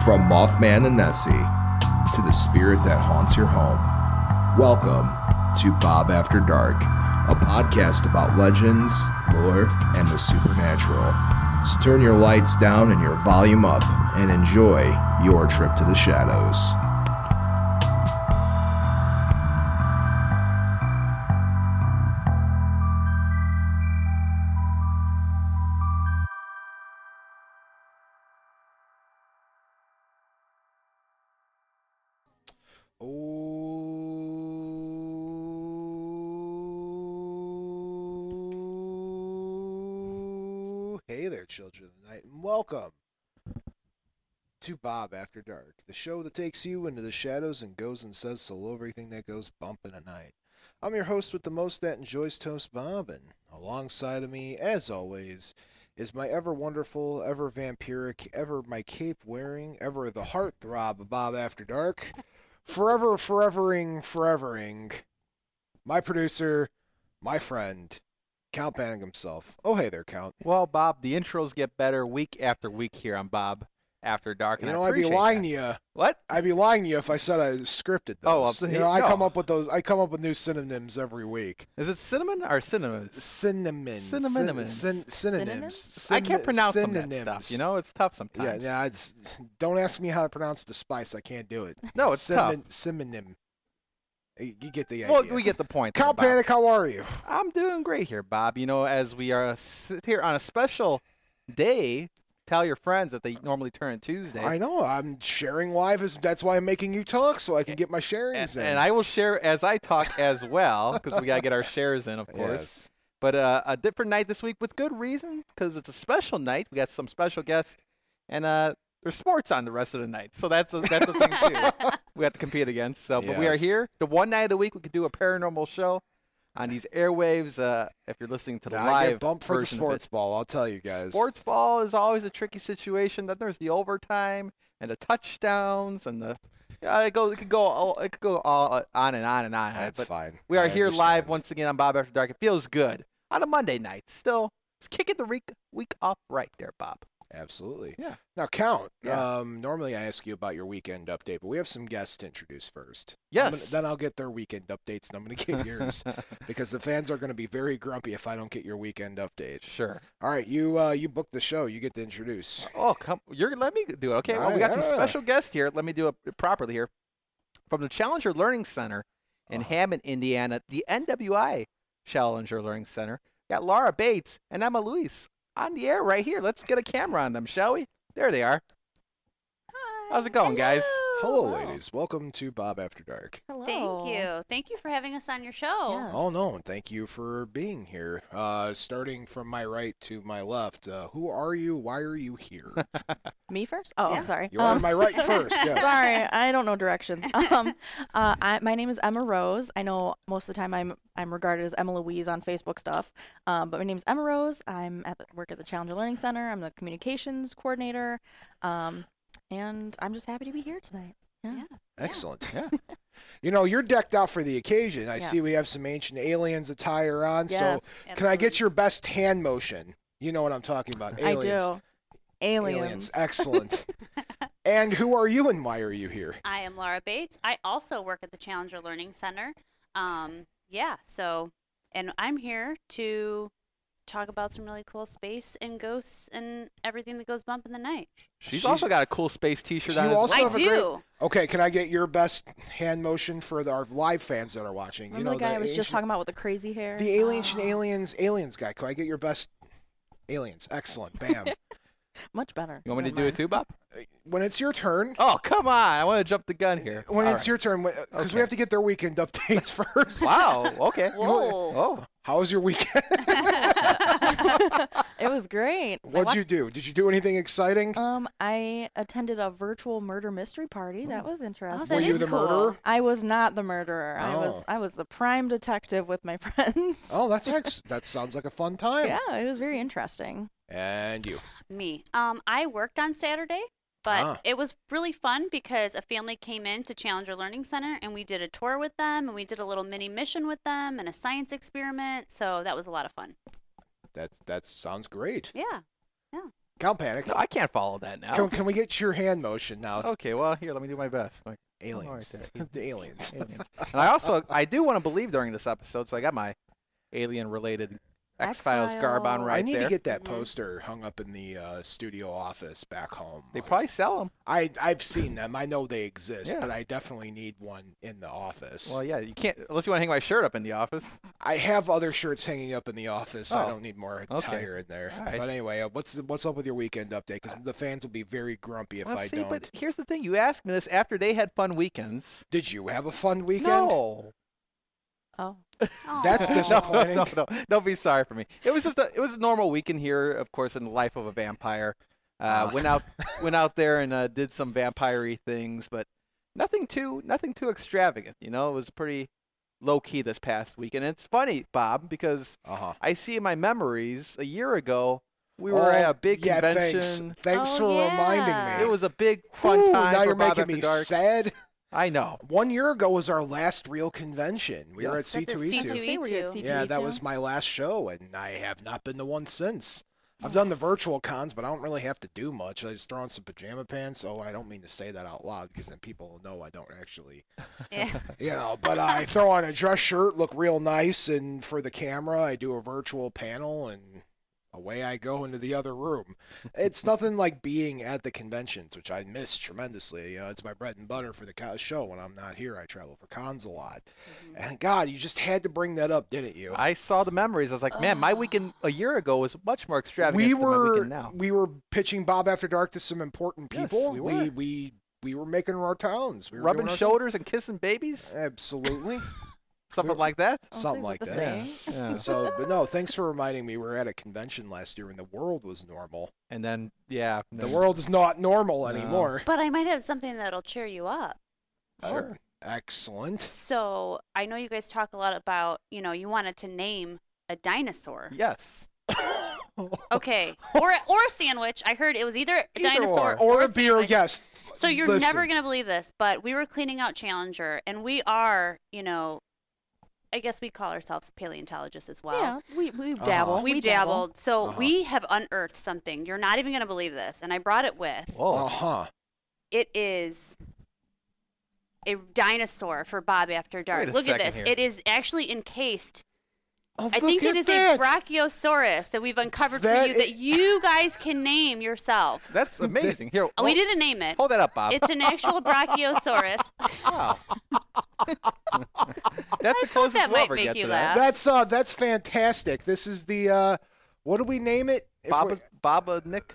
From Mothman and Nessie to the spirit that haunts your home, welcome to Bob After Dark, a podcast about legends, lore, and the supernatural. So turn your lights down and your volume up and enjoy your trip to the shadows. Oh, hey there, children of the night, and welcome to Bob After Dark, the show that takes you into the shadows and goes and says hello everything that goes bump in a night. I'm your host with the most that enjoys toast, Bob, and alongside of me, as always, is my ever wonderful, ever vampiric, ever my cape wearing, ever the heartthrob of Bob After Dark, forevering, my producer, my friend, Count Banning himself. Oh, hey there, Count. Well, Bob, the intros get better week after week here on Bob After Dark. You know, I'd be lying to you. What? I'd be lying to you if I said I scripted those. Oh, you know, I no. come up with those. I come up with new synonyms every week. Is it cinnamon or cinnamon? Synonyms. Synonyms. I can't pronounce some of that stuff. You know, it's tough sometimes. Yeah. Don't ask me how to pronounce the spice. I can't do it. No, it's tough. Synonym. You get the idea. Well, we get the point. Cal there, Bob. Panic, how are you? I'm doing great here, Bob. You know, as we are here on a special day, tell your friends that they normally turn on Tuesday. I know. I'm sharing live. That's why I'm making you talk, so I can get my sharings in. And I will share as I talk as well, because we got to get our shares in, of course. Yes. But a different night this week with good reason, because it's a special night. We got some special guests, and there's sports on the rest of the night. So that's a thing, too. We have to compete against. So, But we are Yes. here. The one night of the week we could do a paranormal show on these airwaves. If you're listening to the I live get bumped for the version of sports it. ball, I'll tell you guys. Sports ball is always a tricky situation. Then there's the overtime and the touchdowns and the it could go all on and on and on. That's but fine. we are I here live understand. once again on Bob After Dark. It feels good on a Monday night. Still, it's kicking the week off right there, Bob. Absolutely. Yeah. Now, Count, Yeah. normally I ask you about your weekend update, but we have some guests to introduce first. Yes. Then I'll get their weekend updates, and I'm going to get yours because the fans are going to be very grumpy if I don't get your weekend update. Sure. All right, you booked the show. You get to introduce. Oh, let me do it. Okay. All Well, we got some right. special guests here. Let me do it properly here. From the Challenger Learning Center in Hammond, Indiana, the NWI Challenger Learning Center, got Laura Bates and Emma Louise on the air right here. Let's get a camera on them, shall we? There they are. Hi. How's it going, guys? Hello, ladies. Welcome to Bob After Dark. Hello. Thank you. Thank you for having us on your show. Yes. Oh, no, and thank you for being here. Starting from my right to my left, who are you? Why are you here? Me first? Oh, Yeah. I'm sorry. You're on my right first, yes. Sorry, I don't know directions. My name is Emma Rose. I know most of the time I'm regarded as Emma Louise on Facebook stuff, but my name is Emma Rose. Work at the Challenger Learning Center. I'm the communications coordinator, and I'm just happy to be here tonight. Yeah. Excellent. Yeah. You know, you're decked out for the occasion. I see Yes. we have some ancient aliens attire on. Yes. So can I get Absolutely. your best hand motion? You know what I'm talking about. Aliens. I do. Aliens. Excellent. And who are you and why are you here? I am Laura Bates. I also work at the Challenger Learning Center. And I'm here to talk about some really cool space and ghosts and everything that goes bump in the night. She's also got a cool space T-shirt You on as also well. I have a great- do. Okay, can I get your best hand motion for our live fans that are watching? Remember the guy I was just talking about with the crazy hair? The aliens guy. Can I get your best aliens? Excellent. Bam. Much better. You want me to Never do it mind. too, Bob? When it's your turn. Oh, come on. I want to jump the gun here. When All it's right. your turn, because we Okay. have to get their weekend updates first. Wow. Okay. Whoa. Oh. How was your weekend? It was great. What'd you do? Did you do anything exciting? I attended a virtual murder mystery party. That was interesting. that Were you is the cool. murderer? I was not the murderer. Oh. I was the prime detective with my friends. Oh, that sounds like a fun time. Yeah, it was very interesting. And you. Me. I worked on Saturday, but Ah. it was really fun because a family came in to Challenger Learning Center and we did a tour with them and we did a little mini mission with them and a science experiment. So that was a lot of fun. That sounds great. Yeah. Count Panic. No, I can't follow that now. Can we get your hand motion now? Okay, well, here, let me do my best. Like, Aliens. oh, right The aliens. aliens. And I do want to believe during this episode, so I got my alien-related X-Files garb on right I need there. to get that poster hung up in the studio office back home. They probably sell them. I've seen them. I know they exist, Yeah. but I definitely need one in the office. Well, yeah, you can't unless you want to hang my shirt up in the office. I have other shirts hanging up in the office. So I Oh. don't need more Okay. attire in there. All right. But anyway, what's up with your weekend update? Because the fans will be very grumpy if Well, I see, don't. but here's the thing: you asked me this after they had fun weekends. Did you have a fun weekend? No. Oh. That's Aw. disappointing. No, don't be sorry for me. It was just it was a normal weekend here, of course, in the life of a vampire. Went out there and did some vampire-y things, but nothing too extravagant. You know, it was pretty low key this past weekend. And it's funny, Bob, because Uh-huh. I see in my memories a year ago we were at a big yeah, convention. Thanks Oh, for yeah. reminding me. It was a big fun Whew, time now for you're Bob making After me Dark. sad. I know. 1 year ago was our last real convention. We were at Yes. That's a C2E2. C2E2. Were you at Yeah, that C2E2? was my last show, and I have not been to one since. I've done the virtual cons, but I don't really have to do much. I just throw on some pajama pants. Oh, I don't mean to say that out loud because then people will know I don't actually, Yeah. But I throw on a dress shirt, look real nice, and for the camera, I do a virtual panel, and away I go into the other room. It's nothing like being at the conventions, which I miss tremendously. It's my bread and butter for the show. When I'm not here, I travel for cons a lot. And God, you just had to bring that up, didn't you? I saw the memories. I was like, man, my weekend a year ago was much more extravagant than my weekend now. We were pitching Bob After Dark to some important Yes, people. we were. We were making our towns. We were Rubbing doing our shoulders and kissing babies, thing. Absolutely. something like that. Something is it like the that. same? Yeah. So, but no, thanks for reminding me. We were at a convention last year when the world was normal. And then, yeah, The world is not normal No. anymore. But I might have something that'll cheer you up. Sure. Oh, excellent. So I know you guys talk a lot about, you wanted to name a dinosaur. Yes. Okay. Or a sandwich. I heard it was either a Either dinosaur Or a beer, sandwich. yes. So you're Listen. never going to believe this, but we were cleaning out Challenger, and we are, I guess we call ourselves paleontologists as well. Yeah, we dabble. We've we dabble. dabbled. So Uh-huh. we have unearthed something. You're not even going to believe this. And I brought it with. Whoa. Uh-huh. It is a dinosaur for Bob After Dark. Wait a Look at second this. here. It is actually encased. Oh, I think look it at is that. a Brachiosaurus that we've uncovered for That you i- that you guys can name yourselves. That's amazing. Here, we didn't name it. hold that up, Bob. It's an actual Brachiosaurus. Wow. That's the thought closest that we'll might ever make get you to laugh. that. That's fantastic. This is the what do we name it? If we- Baba Nick?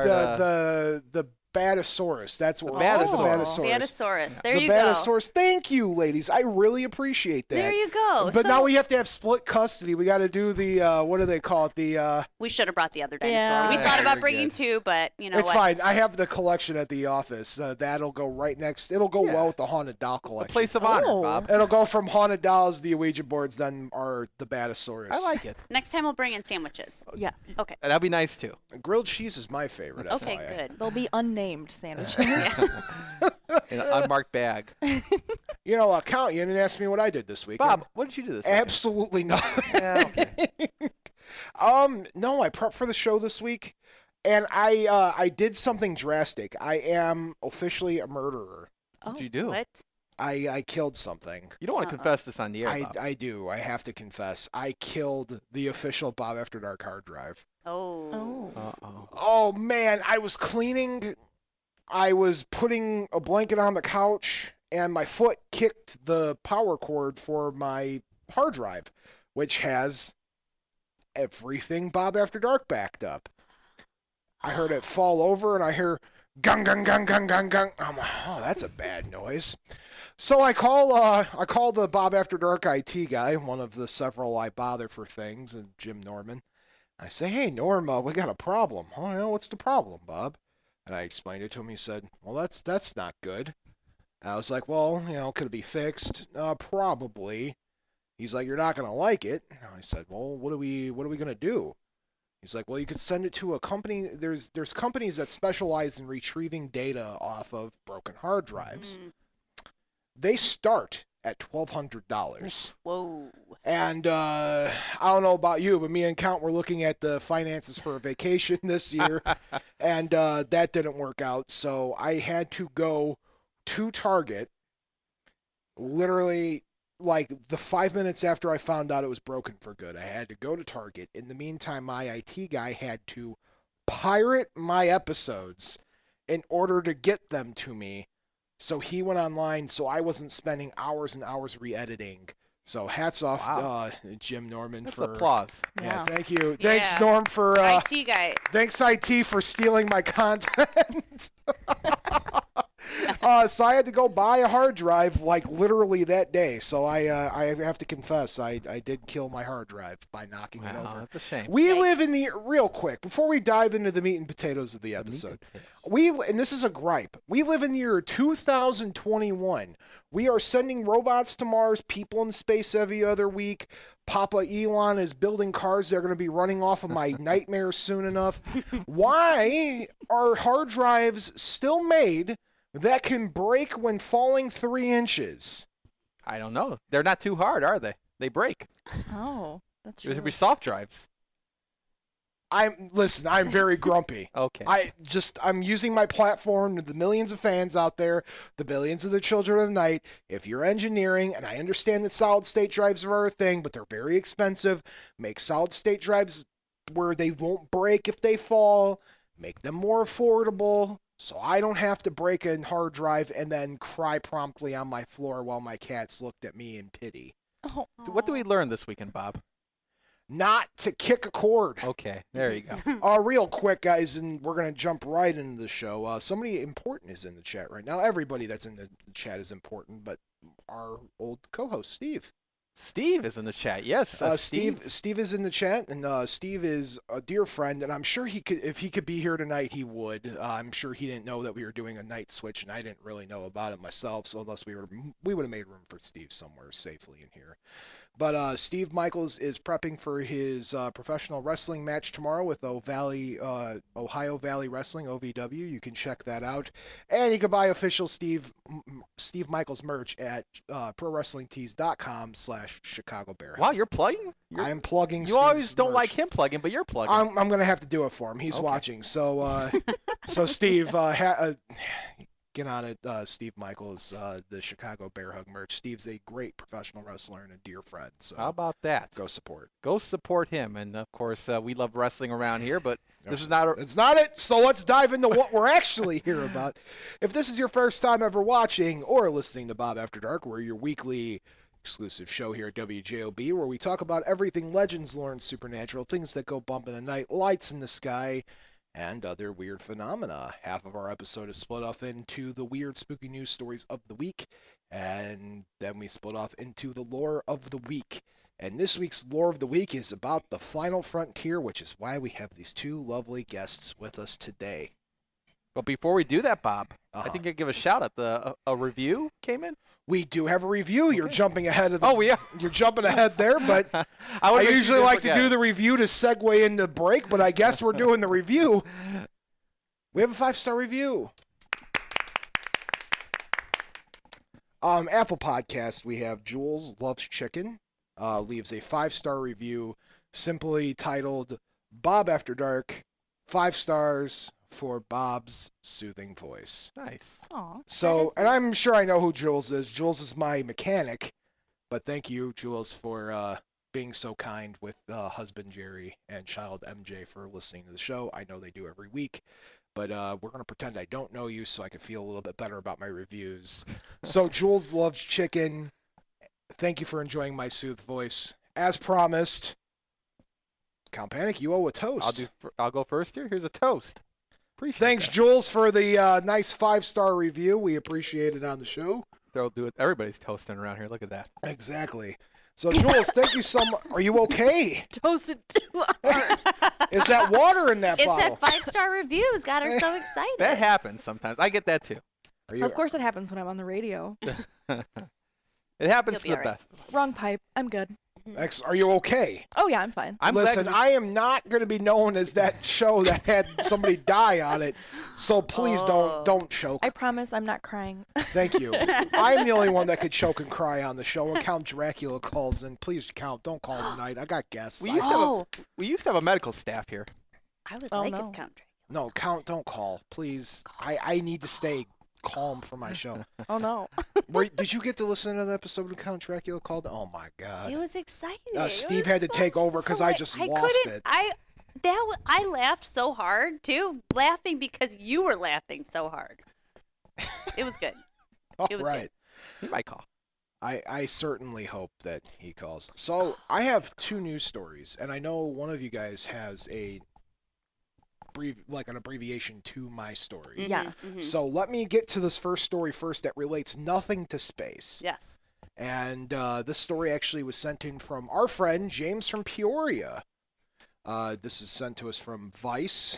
Or the Batosaurus. That's what The the Batosaurus. Batosaurus. There the you Batosaurus. Thank you, ladies. I really appreciate that. go. There you go. But So now we have to have split custody. We got to do the what do they call it? The we should have brought the other dinosaur. Yeah. We thought Very about bringing good. two, but you know it's what? fine. I have the collection at the office. That'll go right next. It'll go Yeah. well with the haunted doll a collection. place of honor, Oh. Bob. It'll go from haunted dolls, the Ouija boards, then the Batosaurus. I like it. Next time we'll bring in sandwiches. Yes. Okay. That'd be nice, too. Grilled cheese is my favorite. Okay, FYI. good. They'll be unnamed sandwiches. In an unmarked bag. You know, Count, you didn't ask me what I did this weekend. Bob, what did you do this weekend? Absolutely nothing. Yeah, okay. No, I prepped for the show this week, and I did something drastic. I am officially a murderer. What'd you do? What? I killed something. You don't want to confess this on the air, I, Bob. I do. I have to confess. I killed the official Bob After Dark hard drive. Oh. Oh. Uh-oh. Oh, man. I was cleaning. I was putting a blanket on the couch, and my foot kicked the power cord for my hard drive, which has everything Bob After Dark backed up. I heard it fall over, and I hear gung, gung, gung, gung, gung, gung. I'm like, oh, that's a bad noise. So I call the Bob After Dark IT guy, one of the several I bother for things, and Jim Norman. I say, hey, Norm, we got a problem. Oh, yeah, what's the problem, Bob? And I explained it to him. He said, well, that's not good. I was like, well, could it be fixed? Probably. He's like, you're not going to like it. And I said, well, what are we going to do? He's like, well, you could send it to a company. There's companies that specialize in retrieving data off of broken hard drives. Mm. They start at $1,200. Whoa. And I don't know about you, but me and Count were looking at the finances for a vacation this year, and that didn't work out. So I had to go to Target literally like the 5 minutes after I found out it was broken for good. I had to go to Target. In the meantime, my IT guy had to pirate my episodes in order to get them to me. So he went online, so I wasn't spending hours and hours re-editing. So hats off Jim Norman That's for applause. Yeah, Yeah. thank you. Yeah. Thanks Norm for IT guy. thanks IT for stealing my content. So I had to go buy a hard drive like literally that day. So I have to confess I did kill my hard drive by knocking it Wow, over. that's a shame. We Yikes. live in the real quick before we dive into the meat and potatoes of the episode. And this is a gripe. We live in the year 2021. We are sending robots to Mars, people in space every other week. Papa Elon is building cars that are going to be running off of my nightmares soon enough. Why are hard drives still made that can break when falling 3 inches? I don't know. They're not too hard, are they? They break. Oh, that's There true. should be soft drives. I'm very grumpy. Okay. I'm using my platform to the millions of fans out there, the billions of the children of the night. If you're engineering, and I understand that solid state drives are a thing, but they're very expensive, make solid state drives where they won't break if they fall, make them more affordable, so I don't have to break a hard drive and then cry promptly on my floor while my cats looked at me in pity. Oh, What do we learn this weekend, Bob? Not to kick a cord. Okay, there you go. Real quick, guys, and we're going to jump right into the show. Somebody important is in the chat right now. Everybody that's in the chat is important, but our old co-host, Steve. Steve is in the chat. Yes, Steve is in the chat, and Steve is a dear friend, and I'm sure he could, if he could be here tonight, he would. I'm sure he didn't know that we were doing a night switch, and I didn't really know about it myself, so unless we would have made room for Steve somewhere safely in here. But Steve Michaels is prepping for his professional wrestling match tomorrow with Ohio Valley Wrestling, OVW. You can check that out. And you can buy official Steve Michaels merch at prowrestlingtees.com/Chicago Bear. Wow, you're plugging? I am plugging You Steve's always don't merch. like him plugging, but you're plugging. I'm going to have to do it for him. He's Okay. watching. So, Steve, get on it. Steve Michaels, the Chicago Bear Hug merch. Steve's a great professional wrestler and a dear friend. So How about that? go support. Go support him. And, of course, we love wrestling around here, but this is not It's not it. So let's dive into what we're actually here about. If this is your first time ever watching or listening to Bob After Dark, we're your weekly exclusive show here at WJOB, where we talk about everything legends, lore, and supernatural, things that go bump in the night, lights in the sky, and other weird phenomena. Half of our episode is split off into the weird, spooky news stories of the week, and then we split off into the lore of the week. And this week's lore of the week is about the final frontier, which is why we have these two lovely guests with us today. But before we do that, Bob, I Uh-huh. think I'd give a shout out. A review came in. We do have a review. You're jumping ahead of the. Oh, we are. You're jumping ahead there, but I wanna make sure usually you like didn't to do forget. the review to segue into break, but I guess we're doing the review. We have a 5-star review. Apple Podcast, we have Jules Loves Chicken, leaves a 5-star review simply titled Bob After Dark, 5 stars for Bob's soothing voice. Nice. Aw. So, and I'm sure I know who Jules is. Jules is my mechanic, but thank you, Jules, for being so kind with husband Jerry and child MJ for listening to the show. I know they do every week, but we're going to pretend I don't know you so I can feel a little bit better about my reviews. So, Jules Loves Chicken, thank you for enjoying my soothed voice. As promised, Count Panic, you owe a toast. I'll go first here. Here's a toast. Appreciate Thanks, that. Jules, for the nice 5-star review. We appreciate it on the show. They'll do it. Everybody's toasting around here. Look at that. Exactly. So, Jules, thank you so much. Are you okay? Toasted too hard. Is that water in that It's bottle? that 5-star reviews got her so excited. That happens sometimes. I get that too. Are you, Of course it happens when I'm on the radio. It happens You'll to be the all right. best of us. Wrong pipe. I'm good. Are you okay? Oh yeah, I'm fine. I'm Listen, glad I am not going to be known as that show that had somebody die on it, so please don't choke. I promise I'm not crying. Thank you. I'm the only one that could choke and cry on the show. When Count Dracula calls in, please count. Don't call tonight. I got guests. we used to have a medical staff here. I would Oh, like no. it, Count Dracula. No, Count, don't call, please. I need to stay calm for my show. Oh no. Did you get to listen to the episode of Count Dracula called? Oh my God. It was exciting. Steve had to take over because I just lost it. I laughed so hard too, laughing because you were laughing so hard. It was good. It was right. good. He might call. I certainly hope that he calls. So I have 2 news stories, and I know one of you guys has an abbreviation to my story. Yes. So let me get to this first story first that relates nothing to space. Yes. And this story actually was sent in from our friend James from Peoria. This is sent to us from Vice,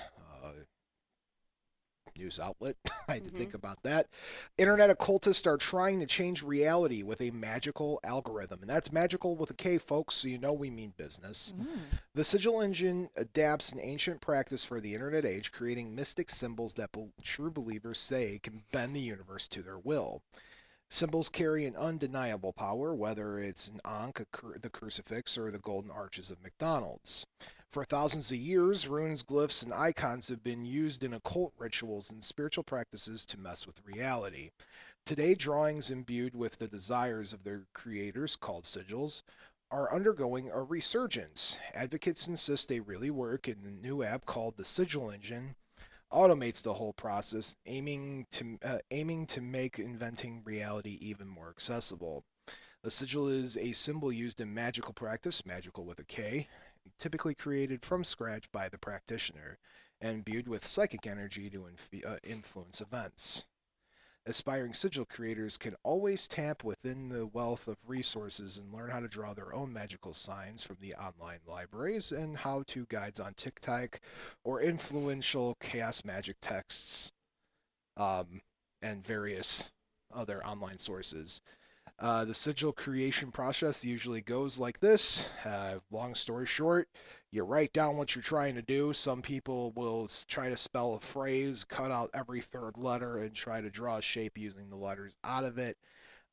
news outlet. I had to think about that. Internet occultists are trying to change reality with a magical algorithm. And that's magical with a K, folks, so you know we mean business. The sigil engine adapts an ancient practice for the internet age, creating mystic symbols that true believers say can bend the universe to their will. Symbols carry an undeniable power, whether it's an Ankh, the crucifix, or the golden arches of McDonald's. For thousands of years, runes, glyphs, and icons have been used in occult rituals and spiritual practices to mess with reality. Today, drawings imbued with the desires of their creators, called sigils, are undergoing a resurgence. Advocates insist they really work, and the new app called the Sigil Engine automates the whole process, aiming to make inventing reality even more accessible. The sigil is a symbol used in magical practice, magical with a K, typically created from scratch by the practitioner, and imbued with psychic energy to influence events. Aspiring sigil creators can always tap within the wealth of resources and learn how to draw their own magical signs from the online libraries and how-to guides on TikTok or influential chaos magic texts and various other online sources. The sigil creation process usually goes like this. Long story short, you write down what you're trying to do. Some people will try to spell a phrase, cut out every third letter, and try to draw a shape using the letters out of it.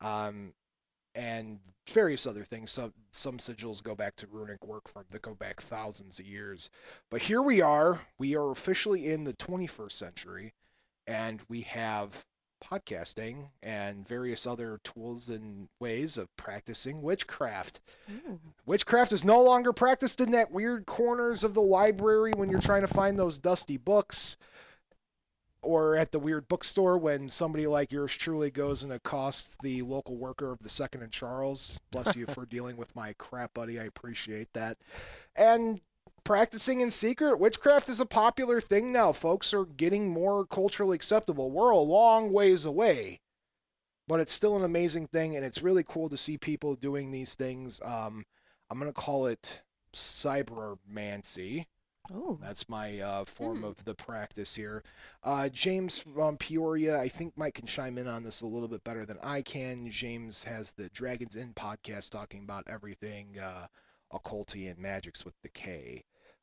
And various other things. Some sigils go back to runic work that go back thousands of years. But here we are. We are officially in the 21st century, and we have podcasting and various other tools and ways of practicing witchcraft. Witchcraft is no longer practiced in that weird corners of the library when you're trying to find those dusty books, or at the weird bookstore when somebody like yours truly goes and accosts the local worker of the 2nd and Charles. Bless you for dealing with my crap, buddy. I appreciate that. And practicing in secret, witchcraft is a popular thing now. Folks are getting more culturally acceptable. We're a long ways away, but it's still an amazing thing, and it's really cool to see people doing these things. I'm going to call it cybermancy. Ooh. That's my form of the practice here. James from Peoria, I think Mike can chime in on this a little bit better than I can. James has the Dragons Inn podcast talking about everything occulty and magics with the K.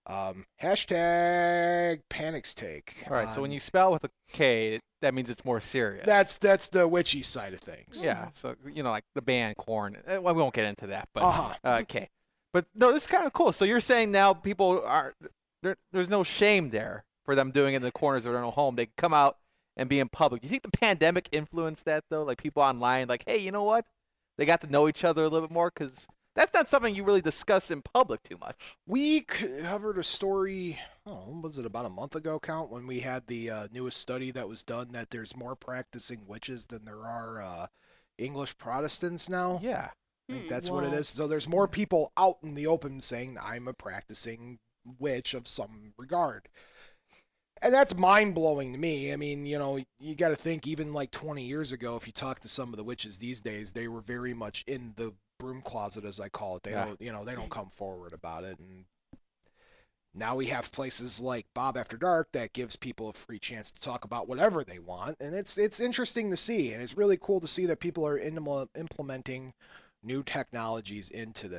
Hashtag Panics Take. All right, so when you spell with a K, that means it's more serious. That's the witchy side of things. Yeah, so, like the band Korn. Well, we won't get into that, but okay. But no, this is kind of cool. So you're saying now people are there's no shame there for them doing it in the corners of their own home. They can come out and be in public. You think the pandemic influenced that, though? Like people online, like, hey, you know what? They got to know each other a little bit more, because that's not something you really discuss in public too much. We covered a story, was it about a month ago, Count, when we had the newest study that was done that there's more practicing witches than there are English Protestants now? Yeah. I think that's what it is. So there's more people out in the open saying I'm a practicing witch of some regard. And that's mind-blowing to me. I mean, you got to think even like 20 years ago, if you talk to some of the witches these days, they were very much in the broom closet, as I call it. They don't, they don't come forward about it. And now we have places like Bob After Dark that gives people a free chance to talk about whatever they want. And it's interesting to see. And it's really cool to see that people are implementing new technologies into this.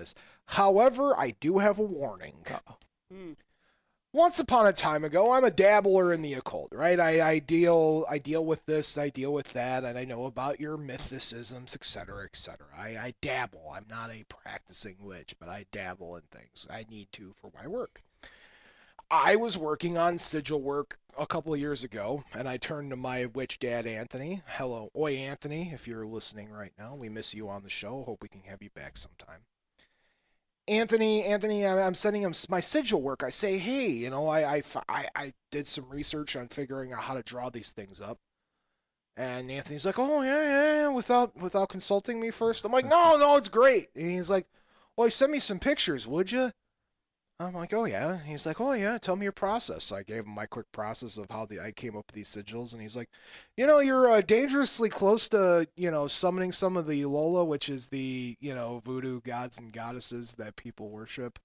However, I do have a warning. Mm. Once upon a time ago, I'm a dabbler in the occult, right? I deal with this, I deal with that, and I know about your mythicisms, etc., etc. I dabble. I'm not a practicing witch, but I dabble in things. I need to for my work. I was working on sigil work a couple of years ago, and I turned to my witch dad, Anthony. Hello. Oi, Anthony, if you're listening right now. We miss you on the show. Hope we can have you back sometime. Anthony, I'm sending him my sigil work. I say, hey, you know, I did some research on figuring out how to draw these things up. And Anthony's like, oh, yeah, without consulting me first. I'm like, no, it's great. And he's like, well, send me some pictures, would you? I'm like, oh, yeah. He's like, oh, yeah, tell me your process. So I gave him my quick process of how I came up with these sigils. And he's like, you know, you're dangerously close to, you know, summoning some of the Lola, which is the, you know, voodoo gods and goddesses that people worship.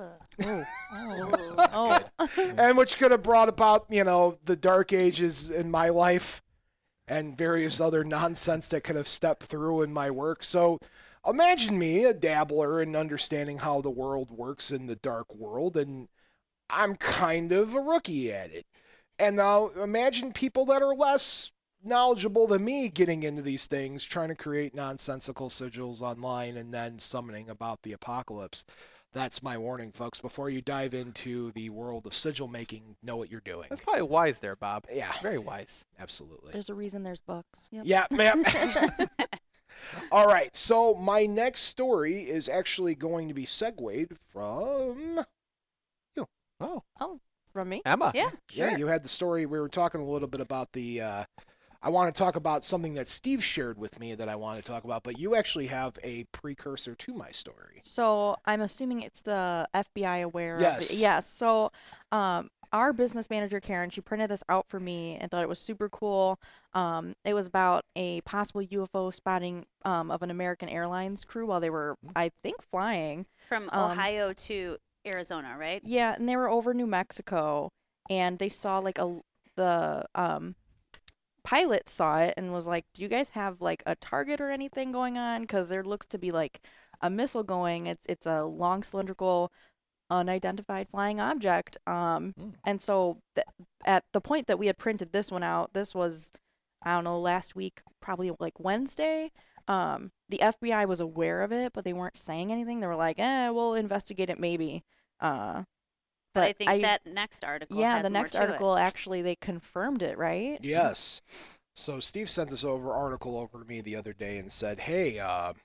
Oh. And which could have brought about, you know, the dark ages in my life and various other nonsense that could have stepped through in my work. So imagine me, a dabbler in understanding how the world works in the dark world, and I'm kind of a rookie at it. And now imagine people that are less knowledgeable than me getting into these things, trying to create nonsensical sigils online and then summoning about the apocalypse. That's my warning, folks. Before you dive into the world of sigil making, know what you're doing. That's probably wise there, Bob. Yeah. Very wise. Absolutely. There's a reason there's books. Yep. Yeah, ma'am. All right, so my next story is actually going to be segued from you. Oh, From me? Emma. Yeah. Yeah, Sure. you had the story. We were talking a little bit about the. I want to talk about something that Steve shared with me that I want to talk about, but you actually have a precursor to my story. So I'm assuming it's the FBI aware. Yes. Of it. Yes. So our business manager, Karen, she printed this out for me and thought it was super cool. It was about a possible UFO spotting of an American Airlines crew while they were, I think, flying. From Ohio to Arizona, right? Yeah, and they were over New Mexico, and they saw like the pilot saw it and was like, "Do you guys have like a target or anything going on? Because there looks to be like a missile going. It's a long cylindrical, unidentified flying object." And so at the point that we had printed this one out, this was, I don't know, last week, probably like Wednesday. The FBI was aware of it, but they weren't saying anything. They were like, we'll investigate it maybe. But I think that next article yeah, has the more next to it. article actually they confirmed it, right? Yes. So Steve sent this article over to me the other day and said, "Hey,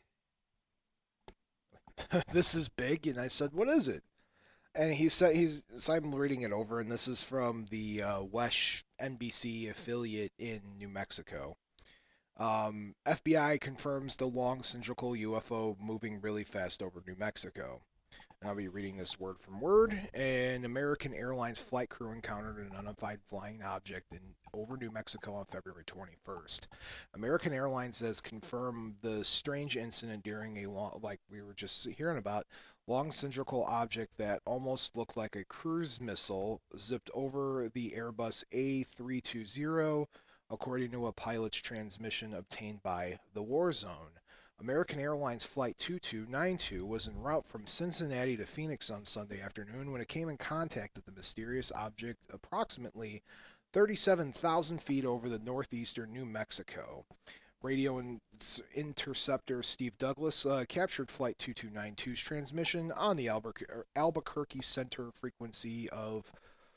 this is big." And I said, "What is it?" And he said, so I'm reading it over, and this is from the WESH NBC affiliate in New Mexico. FBI confirms the long cylindrical UFO moving really fast over New Mexico. I'll be reading this word from word. An American Airlines flight crew encountered an unidentified flying object over New Mexico on February 21st. American Airlines has confirmed the strange incident during a long, like we were just hearing about, long cylindrical object that almost looked like a cruise missile zipped over the Airbus A320, according to a pilot's transmission obtained by the War Zone. American Airlines Flight 2292 was en route from Cincinnati to Phoenix on Sunday afternoon when it came in contact with the mysterious object approximately 37,000 feet over the northeastern New Mexico. Radio interceptor Steve Douglas captured Flight 2292's transmission on the Albuquerque Center frequency of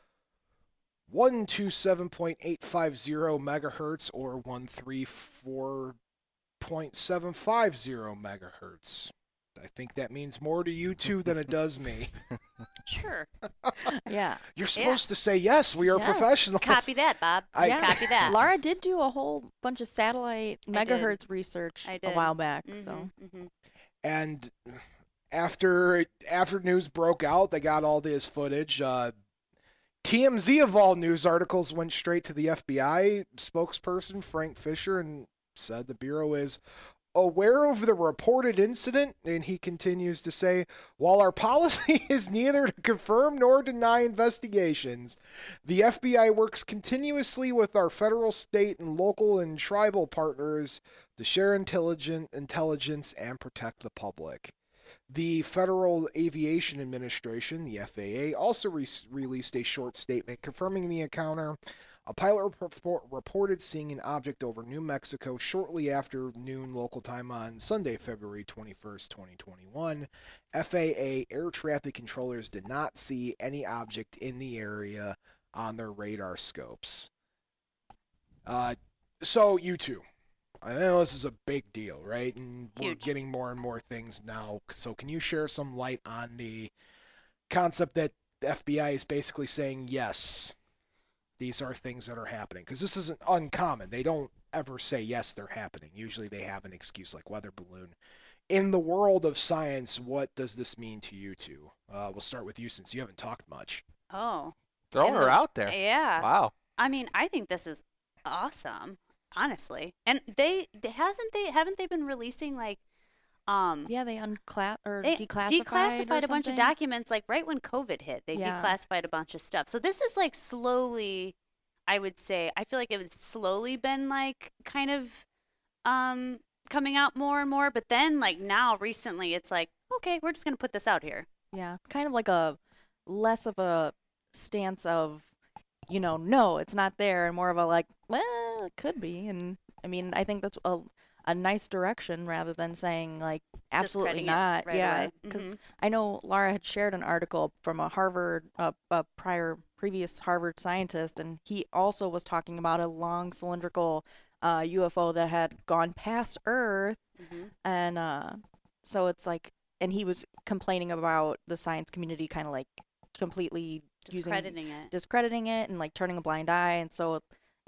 127.850 megahertz or 134.750 megahertz. I think that means more to you two than it does me. Sure. Yeah. You're supposed to say yes. We are Yes. professionals. Copy that, Bob. Yeah. Copy that. Laura did do a whole bunch of satellite I did. megahertz research I a did. while back. So Mhm. And after news broke out, they got all this footage. TMZ of all news articles went straight to the FBI spokesperson Frank Fisher and said the Bureau is aware of the reported incident, and he continues to say, while our policy is neither to confirm nor deny investigations, the FBI works continuously with our federal, state, and local and tribal partners to share intelligence and protect the public. The Federal Aviation Administration, the FAA, also released a short statement confirming the encounter. A pilot reported seeing an object over New Mexico shortly after noon local time on Sunday, February 21st, 2021. FAA air traffic controllers did not see any object in the area on their radar scopes. So, you two, I know this is a big deal, right? And we're Huge. getting more and more things now. So can you share some light on the concept that the FBI is basically saying, yes, these are things that are happening? Because this isn't uncommon. They don't ever say, yes, they're happening. Usually they have an excuse like weather balloon. In the world of science, what does this mean to you two? We'll start with you since you haven't talked much. Oh. Throwing her out there. Yeah. Wow. I mean, I think this is awesome, honestly. And haven't they been releasing like Yeah, they they declassified a bunch of documents like right when COVID hit. They Yeah. declassified a bunch of stuff. So this is like slowly, I would say, I feel like it's slowly been like kind of coming out more and more, but then like now recently it's like, okay, we're just going to put this out here. Yeah, kind of like a less of a stance of, no, it's not there, and more of a like, well, it could be. And I mean, I think that's a nice direction rather than saying like absolutely Discrediting it not. right Yeah, away. because I know Laura had shared an article from a Harvard, previous Harvard scientist, and he also was talking about a long cylindrical UFO that had gone past Earth, and so it's like, and he was complaining about the science community kind of like completely discrediting it and like turning a blind eye. And so,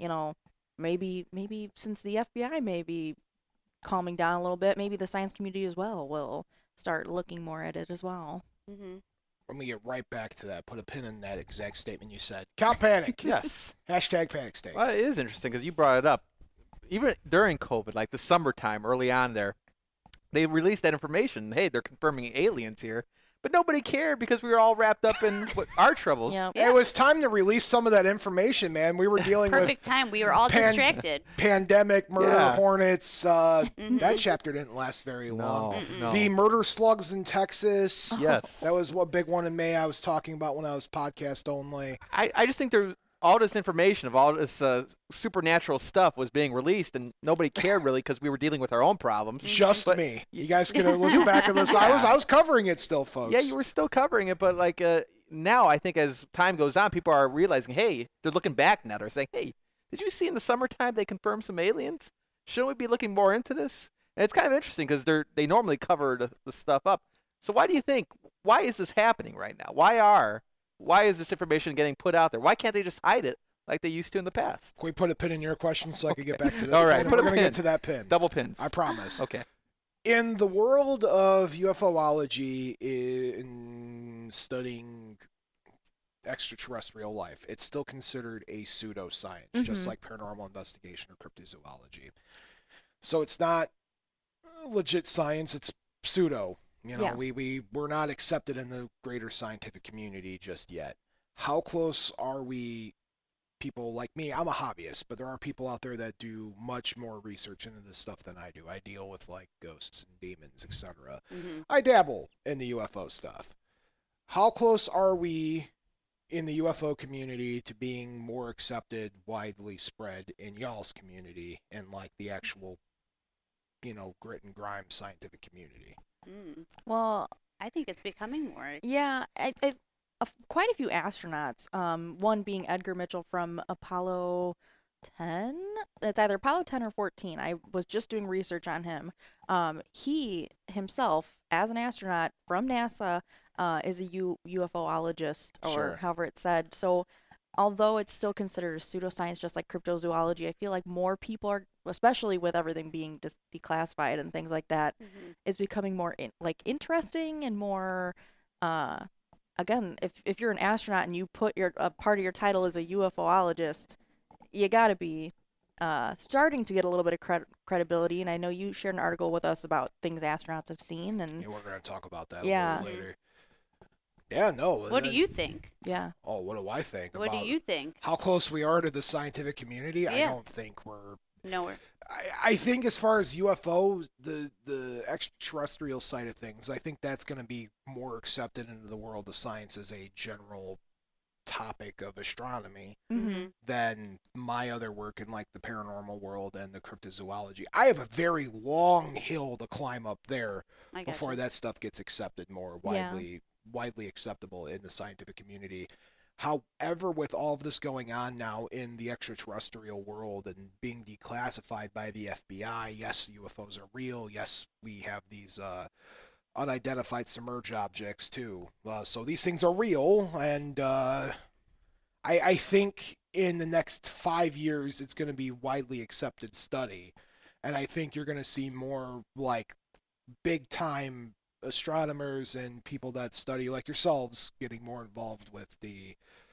maybe since the FBI may be calming down a little bit, maybe the science community as well will start looking more at it as well. Let me get right back to that. Put a pin in that exact statement you said. Count panic. Yes. Hashtag panic state. Well, it is interesting because you brought it up. Even during COVID, like the summertime, early on there, they released that information. Hey, they're confirming aliens here. But nobody cared because we were all wrapped up in our troubles. Yeah. It was time to release some of that information, man. We were dealing Perfect time. We were all distracted. Pandemic, murder Yeah. hornets. That chapter didn't last very long. No. The murder slugs in Texas. Yes. That was one big one in May I was talking about when I was podcast only. I just think there's all this information of all this supernatural stuff was being released, and nobody cared really because we were dealing with our own problems. Just But- me. You guys can listen back to this. I was covering it still, folks. Yeah, you were still covering it, but like now I think as time goes on, people are realizing, hey, they're looking back now. They're saying, hey, did you see in the summertime they confirmed some aliens? Shouldn't we be looking more into this? And it's kind of interesting because they normally cover the stuff up. So why is this happening right now? Why is this information getting put out there? Why can't they just hide it like they used to in the past? Can we put a pin in your question so I can get back to this? All right, pin? put a We're gonna pin. get to that pin. Double pins. I promise. Okay. In the world of UFOlogy, in studying extraterrestrial life, it's still considered a pseudoscience, just like paranormal investigation or cryptozoology. So it's not legit science, it's pseudo. Yeah. We're not accepted in the greater scientific community just yet. How close are we, people like me? I'm a hobbyist, but there are people out there that do much more research into this stuff than I do. I deal with like ghosts and demons, etc. I dabble in the UFO stuff. How close are we in the UFO community to being more accepted, widely spread in y'all's community and like the actual, grit and grime scientific community? Well, I think it's becoming more. yeah, quite a few astronauts. One being Edgar Mitchell from Apollo 10. It's either Apollo 10 or 14. I was just doing research on him. He himself, as an astronaut from NASA, is a UFOologist, or Sure. however it's said. So, although it's still considered a pseudoscience, just like cryptozoology, I feel like more people are, especially with everything being declassified and things like that, is becoming more interesting and more. Again, if you're an astronaut and you put a part of your title as a UFOologist, you got to be starting to get a little bit of credibility. And I know you shared an article with us about things astronauts have seen, and Yeah, we're going to talk about that Yeah. a little later. Yeah, no. What do you think? yeah, Oh, what do I think? What do about you think? how close we are to the scientific community? I Yeah. don't think we're. Nowhere. I think as far as UFOs, the extraterrestrial side of things, I think that's going to be more accepted into the world of science as a general topic of astronomy Mm-hmm. than my other work in like the paranormal world and the cryptozoology. I have a very long hill to climb up there I before gotcha. that stuff gets accepted more widely acceptable in the scientific community. However, with all of this going on now in the extraterrestrial world and being declassified by the FBI, yes, UFOs are real. Yes, we have these unidentified submerged objects too. So these things are real, and I think in the next 5 years it's going to be widely accepted study, and I think you're going to see more like big time astronomers and people that study like yourselves getting more involved with the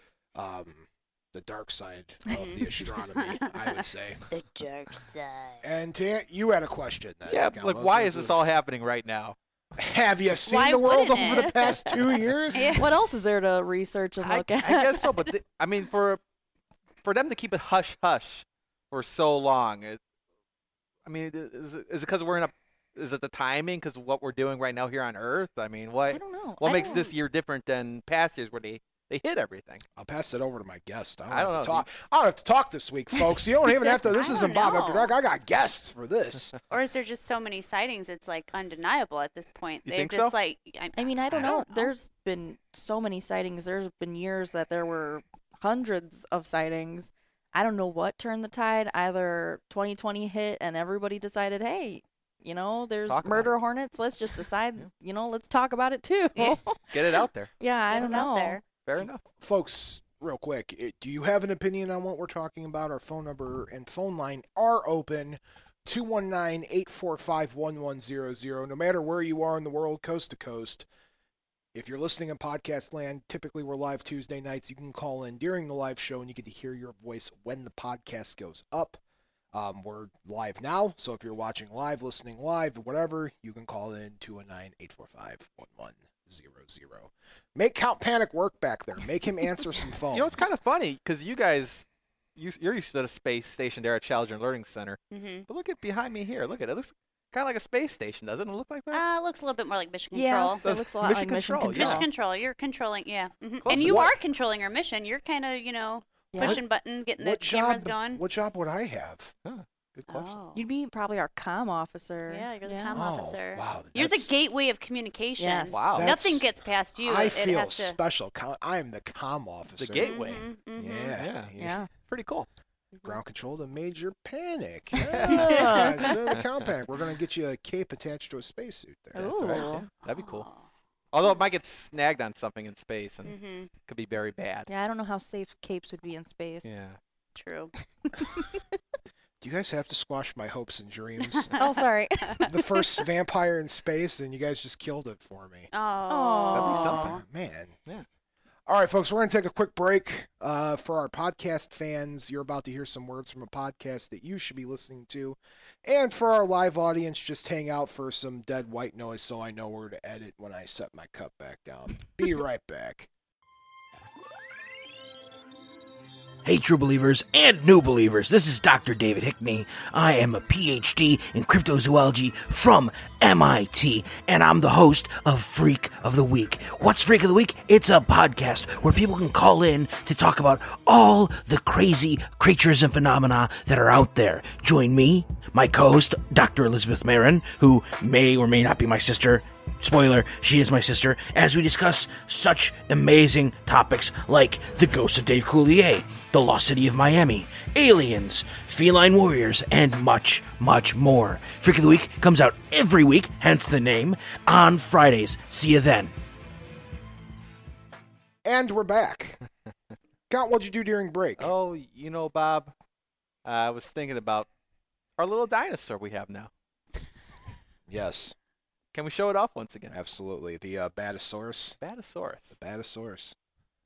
dark side of the astronomy, I would say. The dark side. And you had a question then. Yeah, Cal. like why is this all happening right now? Have you seen Why the world wouldn't over the it? past 2 years? Yeah. What else is there to research and I look at? guess so, but I mean, for them to keep it hush hush for so long, I mean, is it because we're in a? Is it the timing? Because of what we're doing right now here on Earth? I mean, I what don't know. what I makes don't- this year different than past years where they hit everything? I'll pass it over to my guest. I don't have know. to talk. I don't have to talk this week, folks. You don't even have to. This I isn't don't Bob After know. Dark. I got guests for this. Or is there just so many sightings? It's like undeniable at this point. You They're think just so? like. I mean, I don't know. There's been so many sightings. There's been years that there were hundreds of sightings. I don't know what turned the tide. Either 2020 hit and everybody decided, hey, there's talk about murder hornets. Let's just decide, let's talk about it too. Yeah. Get it out there. Yeah, I Get don't them out know. there. Fair enough. Folks, real quick, do you have an opinion on what we're talking about? Our phone number and phone line are open. 219-845-1100. No matter where you are in the world, coast to coast. If you're listening in podcast land, typically we're live Tuesday nights. You can call in during the live show and you get to hear your voice when the podcast goes up. We're live now, so if you're watching live, listening live, whatever, you can call in 219-845-1100. Make Count Panic work back there. Make him answer some phones. You know, it's kind of funny because you guys, you're used to the space station there at Challenger Learning Center, Mm-hmm. but look at behind me here. Look at it. It looks kind of like a space station, doesn't it? Look like that. Looks a little bit more like mission control. Yeah, so it looks a lot Mission like mission control, control. Mission control. You're controlling, yeah. Close And to you what? are controlling our mission. You're kind of, Yeah. pushing buttons, getting the cameras going. What job would I have? Good question. Oh. You'd be probably our comm officer. Yeah, you're the comm Oh, officer. wow, You're the that's- gateway of communication. Yes. Wow. Nothing That's- gets past you. I It feel has to. special. I am the comm officer. gateway. Mhm, mhm. Yeah. Yeah. Pretty cool. Ground control to Major Panic. Yeah. So the Count Panic. We're gonna get you a cape attached to a spacesuit there. That's right. Ooh. Yeah, that'd be cool. Oh. Although it might get snagged on something in space and Mhm. could be very bad. Yeah, I don't know how safe capes would be in space. Yeah. True. Do you guys have to squash my hopes and dreams? Oh, sorry. The first vampire in space, and you guys just killed it for me. Oh. That'd be Aw. something. Oh, man. Yeah. All right, folks, we're going to take a quick break. For our podcast fans, you're about to hear some words from a podcast that you should be listening to. And for our live audience, just hang out for some dead white noise so I know where to edit when I set my cup back down. Be right back. Hey, true believers and new believers, this is Dr. David Hickney. I am a PhD in cryptozoology from MIT, and I'm the host of Freak of the Week. What's Freak of the Week? It's a podcast where people can call in to talk about all the crazy creatures and phenomena that are out there. Join me, my co-host, Dr. Elizabeth Marin, who may or may not be my sister. Spoiler, she is my sister, as we discuss such amazing topics like the ghost of Dave Coulier, the lost city of Miami, aliens, feline warriors, and much, much more. Freak of the Week comes out every week, hence the name, on Fridays. See you then. And we're back. Count, what'd you do during break? Oh, Bob, I was thinking about our little dinosaur we have now. Yes, Can we show it off once again? absolutely. The Batasaurus. Batasaurus. Batasaurus.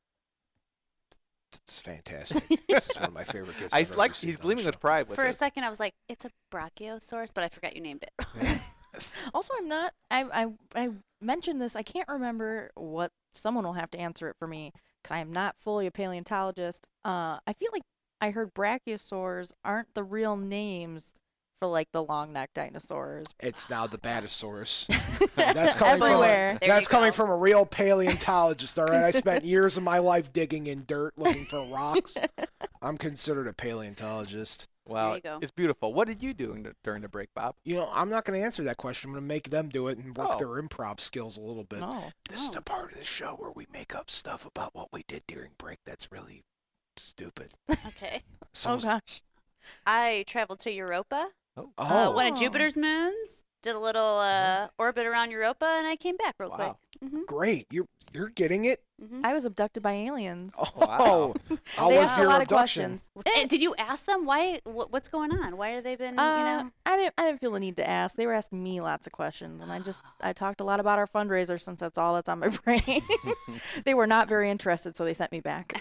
It's fantastic. This is one of my favorite gifts. I I've ever like. seen He's on gleaming the with pride with For a it. second, I was like, it's a brachiosaurus, but I forgot you named it. Also, I'm not. I mentioned this. I can't remember what. Someone will have to answer it for me because I am not fully a paleontologist. I feel like I heard brachiosaurs aren't the real names for like the long neck dinosaurs. It's now the Batasaurus. That's coming Everywhere. from There you that's coming go. from a real paleontologist. All right, I spent years of my life digging in dirt looking for rocks. I'm considered a paleontologist. Wow, you go. it's beautiful. What did you do during the break, Bob? You know, I'm not going to answer that question. I'm going to make them do it and work Oh. their improv skills a little bit. Oh. This is the part of the show where we make up stuff about what we did during break that's really stupid. Okay. So, Oh gosh. I traveled to Europa. oh, One of Jupiter's moons. Did a little orbit around Europa, and I came back real quick. Wow. great. You're getting it? I was abducted by aliens. Oh, how They was asked a your lot abduction? of questions. And did you ask them why? What's going on? Why are they been? I didn't feel the need to ask. They were asking me lots of questions, and I talked a lot about our fundraiser since that's all that's on my brain. They were not very interested, so they sent me back.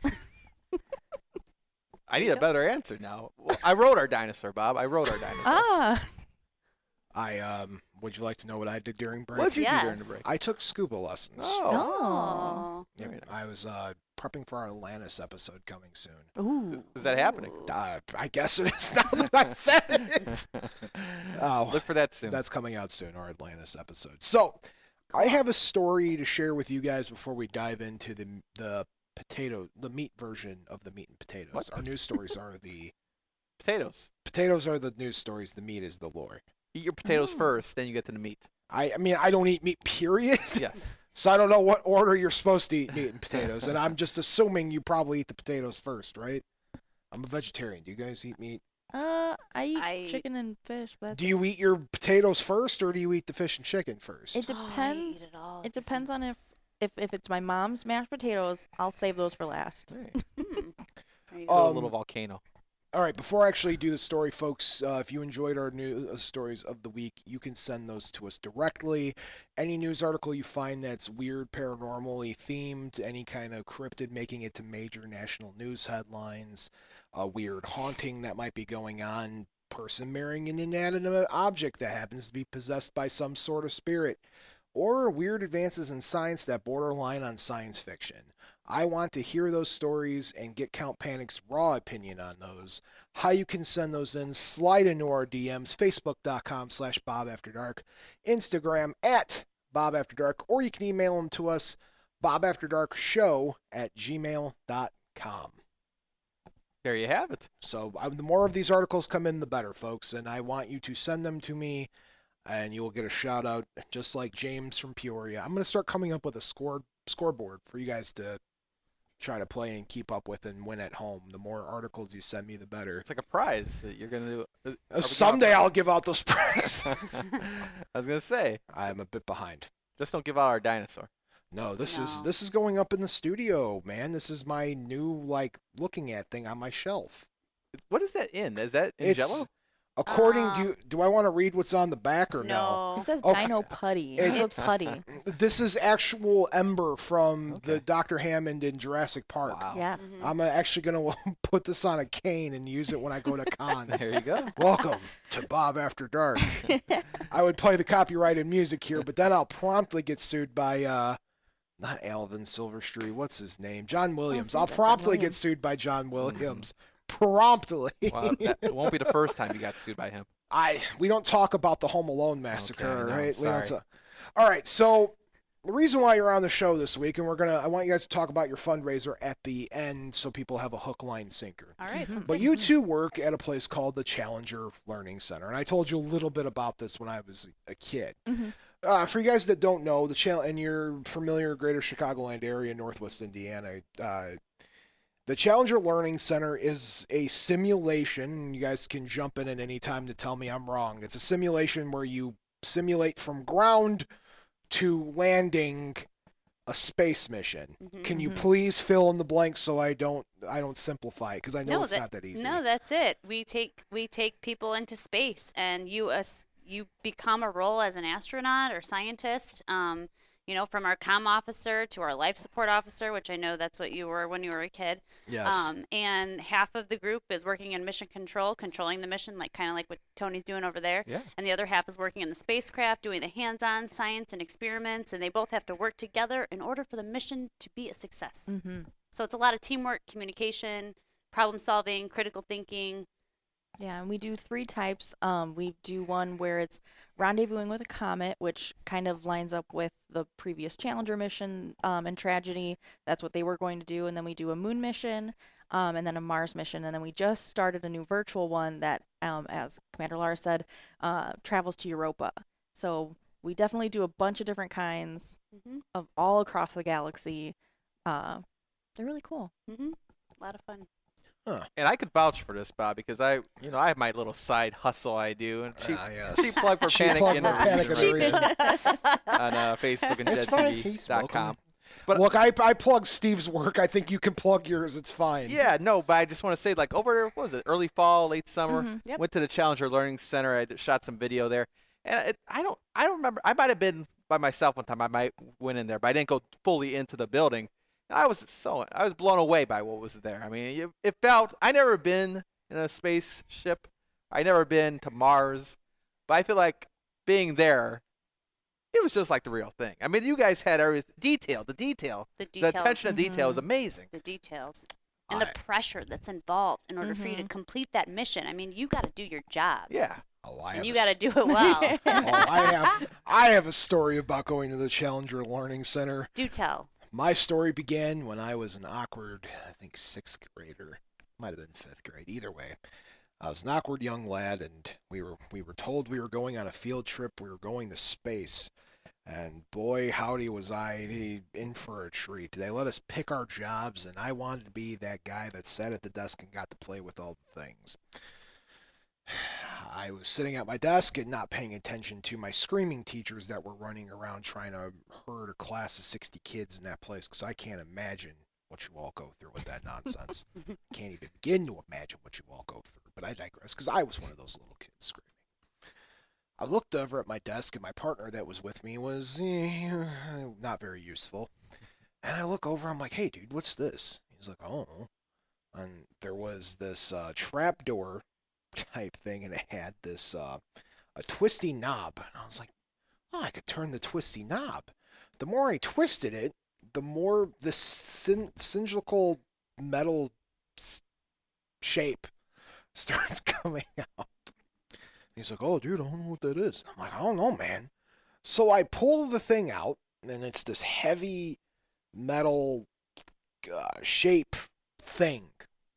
I need a better answer now. Well, I rode our dinosaur, Bob. I rode our dinosaur. Would you like to know what I did during break? What did you do Yes. during the break? I took scuba lessons. Oh. Oh. Yep, Very nice. I was prepping for our Atlantis episode coming soon. Ooh. Is that happening? I guess it is now that I said it. Oh, Look for that soon. that's coming out soon, our Atlantis episode. So, I have a story to share with you guys before we dive into the meat version of the meat and potatoes. What? Our news stories are the Potatoes. potatoes are the news stories. The meat is the lore. Eat your potatoes first, then you get to the meat. I mean, I don't eat meat, period. Yes. So I don't know what order you're supposed to eat meat and potatoes, and I'm just assuming you probably eat the potatoes first, right? I'm a vegetarian. Do you guys eat meat? I eat I- chicken and fish, but Do you eat your potatoes first, or do you eat the fish and chicken first? it depends. it all. It depends on if it's my mom's mashed potatoes, I'll save those for last. All right. There you Go go. to a little volcano. All right, before I actually do the story, folks, if you enjoyed our news stories of the week, you can send those to us directly. Any news article you find that's weird, paranormally themed, any kind of cryptid making it to major national news headlines, a weird haunting that might be going on, person marrying an inanimate object that happens to be possessed by some sort of spirit, or weird advances in science that borderline on science fiction. I want to hear those stories and get Count Panic's raw opinion on those. How you can send those in, slide into our DMs, facebook.com/BobAfterDark, Instagram @BobAfterDark, or you can email them to us, bobafterdarkshow@gmail.com. There you have it. So the more of these articles come in, the better, folks, and I want you to send them to me, and you will get a shout out, just like James from Peoria. I'm going to start coming up with a scoreboard for you guys to try to play and keep up with and win at home. The more articles you send me, the better. It's like a prize that you're going to do. Are we Someday gonna- I'll give out those prizes. I was going to say, I'm a bit behind. just don't give out our dinosaur. No, this No. is going up in the studio, man. This is my new looking at thing on my shelf. What is that in? Is that in It's Jello? according do I want to read what's on the back or no? It says Okay. Dino Putty. It's- So it's putty. This is actual Ember from Okay. the Dr. Hammond in Jurassic Park. Wow. Yes. I'm actually going to put this on a cane and use it when I go to cons. There you go. Welcome to Bob After Dark. I would play the copyrighted music here, but then I'll promptly get sued by, not Alvin Silverstreet, what's his name? John Williams. say I'll that, John promptly get Williams. sued by John Williams. Promptly. Well, it won't be the first time you got sued by him. We don't talk about the Home Alone massacre, Okay, no, right? We don't sorry. all right, so the reason why you're on the show this week, and I want you guys to talk about your fundraiser at the end so people have a hook, line, sinker. All right. Sounds But good. you two work at a place called the Challenger Learning Center, and I told you a little bit about this when I was a kid. Mhm. For you guys that don't know, and you're familiar Greater Chicagoland area, Northwest Indiana, the Challenger Learning Center is a simulation. You guys can jump in at any time to tell me I'm wrong. It's a simulation where you simulate from ground to landing a space mission. Mhm. Can you Mhm. please fill in the blanks so I don't simplify it, because I know No, it's not that easy. No, that's it. We take people into space, and you become a role as an astronaut or scientist. From our comm officer to our life support officer, which I know that's what you were when you were a kid. Yes. And half of the group is working in mission control, controlling the mission, kind of like what Tony's doing over there. Yeah. And the other half is working in the spacecraft, doing the hands-on science and experiments. And they both have to work together in order for the mission to be a success. Mm-hmm. So it's a lot of teamwork, communication, problem solving, critical thinking, Yeah, and we do 3 types. We do one where it's rendezvousing with a comet, which kind of lines up with the previous Challenger mission and Tragedy. That's what they were going to do. And then we do a moon mission, and then a Mars mission. And then we just started a new virtual one that, as Commander Lara said, travels to Europa. So we definitely do a bunch of different kinds of all across the galaxy. They're really cool. A lot of fun. And I could vouch for this, Bob, because I have my little side hustle I do, and she plugged for Panic plugged in for the Panic region in the region. on Facebook and It's fine. He's welcome. JetTV.com. But look, I plug Steve's work. I think you can plug yours. It's fine. Yeah, no, but I just want to say, like, over, what was it, early fall, late summer, Yep. went to the Challenger Learning Center. I shot some video there, and I don't remember. I might have been by myself one time. I might went in there, but I didn't go fully into the building. I was blown away by what was there. I mean, it felt. I never been in a spaceship. I never been to Mars, but I feel like being there, it was just like the real thing. I mean, you guys had everything the detail, the attention to detail is amazing. The details. And the pressure that's involved in order for you to complete that mission. I mean, you got to do your job. Yeah. Oh, And you got to do it well. I have a story about going to the Challenger Learning Center. Do tell. My story began when I was an awkward, I think, 6th grader. Might have been 5th grade. Either way, I was an awkward young lad, and we were told we were going on a field trip. We were going to space, and boy, howdy was I in for a treat. They let us pick our jobs, and I wanted to be that guy that sat at the desk and got to play with all the things. I was sitting at my desk and not paying attention to my screaming teachers that were running around trying to herd a class of 60 kids in that place, because I can't imagine what you all go through with that nonsense. Can't even begin to imagine what you all go through, but I digress, because I was one of those little kids screaming. I looked over at my desk, and my partner that was with me was not very useful. And I look over, I'm like, hey, dude, what's this? He's like, oh. And there was this trap door type thing, and it had this a twisty knob, and I was like, oh, I could turn the twisty knob. The more I twisted it, the more the cylindrical metal shape starts coming out. He's like, oh, dude, I don't know what that is. I'm like, I don't know, man. So I pull the thing out, and it's this heavy metal shape thing.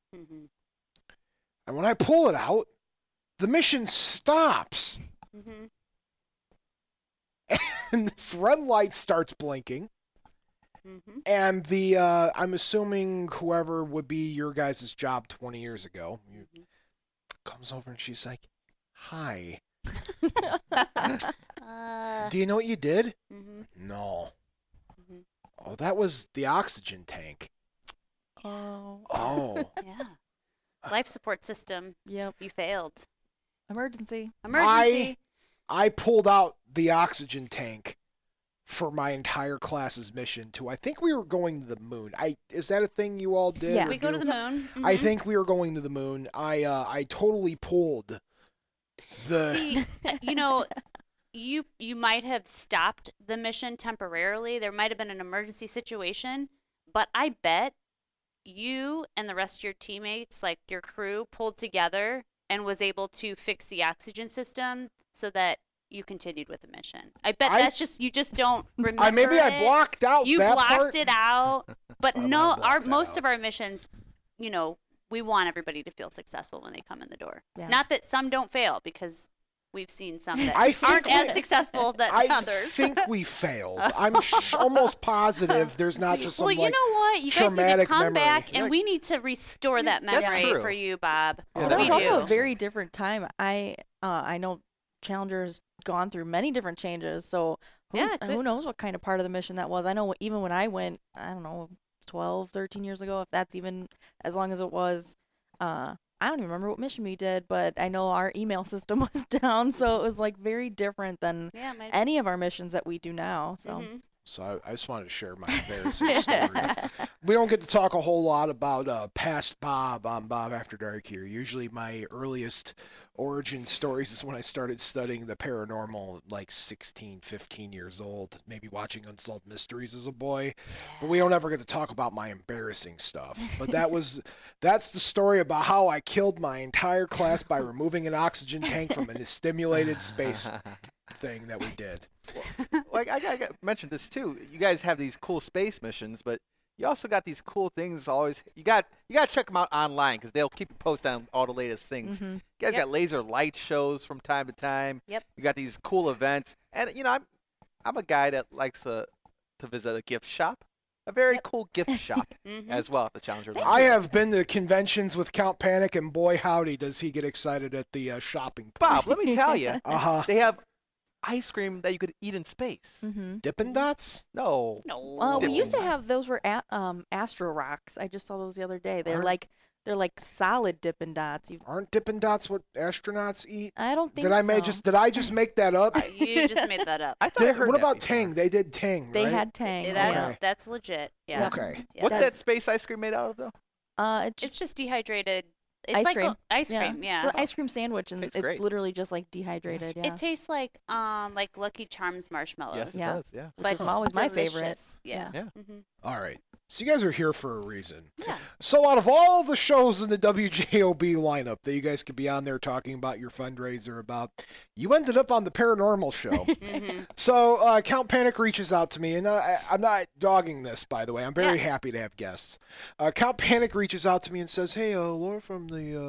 And when I pull it out, the mission stops. And this red light starts blinking. And the I'm assuming whoever would be your guys' job 20 years ago comes over and she's like, hi. Do you know what you did? No. Oh, that was the oxygen tank. Oh. Yeah. Life support system. Yep. You failed. Emergency. I pulled out the oxygen tank for my entire class's mission too. I think we were going to the moon. Is that a thing you all did? Yeah. We go to the moon. I think we were going to the moon. I totally pulled the. See, you might have stopped the mission temporarily. There might have been an emergency situation, but I bet you and the rest of your teammates, like your crew, pulled together and was able to fix the oxygen system so that you continued with the mission. I bet that's just, you just don't remember I blocked out you that blocked part. it out, but I no, blocked that most out. of our missions, we want everybody to feel successful when they come in the door. Yeah. Not that some don't fail, because we've seen some that I think aren't we- as successful than I others. think we failed. I'm almost positive there's not just some Well, you know what? You guys need to traumatic come memory. back, and we need to restore that That's memory true. for you, Bob. Yeah, Well, that that we was also do. a very different time. I know Challenger's gone through many different changes, so Yeah, it who could- knows what kind of part of the mission that was. I know even when I went, I don't know, 12, 13 years ago, if that's even as long as it was, I don't even remember what mission we did, but I know our email system was down, so it was like very different than Yeah, my, any of our missions that we do now. So Mhm. So I just wanted to share my embarrassing story. We don't get to talk a whole lot about past Bob on Bob After Dark here. Usually my earliest origin stories is when I started studying the paranormal, like 16, 15 years old, maybe watching Unsolved Mysteries as a boy. But we don't ever get to talk about my embarrassing stuff. But that's the story about how I killed my entire class by removing an oxygen tank from a stimulated space thing that we did. Like I mentioned this too. You guys have these cool space missions, but you also got these cool things. Always, you got to check them out online because they'll keep you posted on all the latest things. You guys got laser light shows from time to time. Yep. You got these cool events, and I'm a guy that likes to visit a gift shop, a very cool gift shop as well at the Challenger. I have been to conventions with Count Panic, and boy howdy does he get excited at the shopping. Bob, let me tell you, They have ice cream that you could eat in space. Dippin' Dots? No. We used to have those were Astro Rocks. I just saw those the other day. They're like solid Dippin' Dots. Aren't Dippin' Dots what astronauts eat? I don't think Did I just make that up? You just made that up. I thought I heard What that about before. Tang? They did Tang, They right? had Tang. That's legit. Yeah. Okay. Yeah. What's that space ice cream made out of though? It's just dehydrated. It's ice like cream. ice cream. Yeah. It's an ice cream sandwich, and Tastes it's great. literally just like dehydrated. Yeah. It tastes like Lucky Charms marshmallows. Yes, it Yeah. does. Yeah. Which is always my favorite. delicious. Yeah. Yeah. All right. So you guys are here for a reason. Yeah. So out of all the shows in the WJOB lineup that you guys could be on there talking about your fundraiser about, you ended up on the paranormal show. So Count Panic reaches out to me, and I'm not dogging this, by the way. I'm very happy to have guests. Count Panic reaches out to me and says, "Hey, Laura from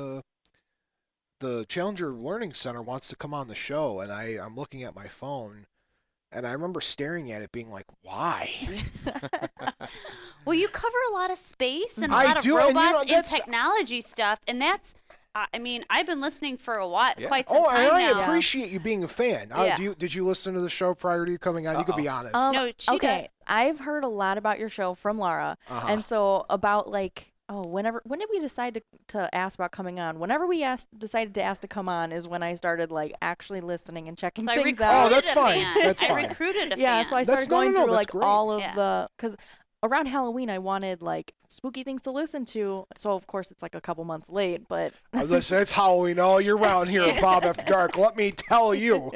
the Challenger Learning Center wants to come on the show," and I'm looking at my phone. And I remember staring at it being like, why? Well, you cover a lot of space and a I lot of do, and, robots and, that's- technology stuff, and that's. I mean, I've been listening for a while, Yeah. quite some Oh, time and I now. appreciate you being a fan. Yeah. Did you listen to the show prior to you coming on? You could be honest. No, she okay, I've heard a lot about your show from Laura, and so about when did we decide to ask about coming on? Whenever we decided to ask to come on is when I started actually listening and checking So I things recruited out. Oh, that's a fine. fan. That's I fine. recruited a Yeah, fan. so I started going no, through that's great. all of Yeah. because around Halloween I wanted spooky things to listen to. So of course it's a couple months late, but Listen, it's Halloween all year round here at Bob After Dark. Let me tell you.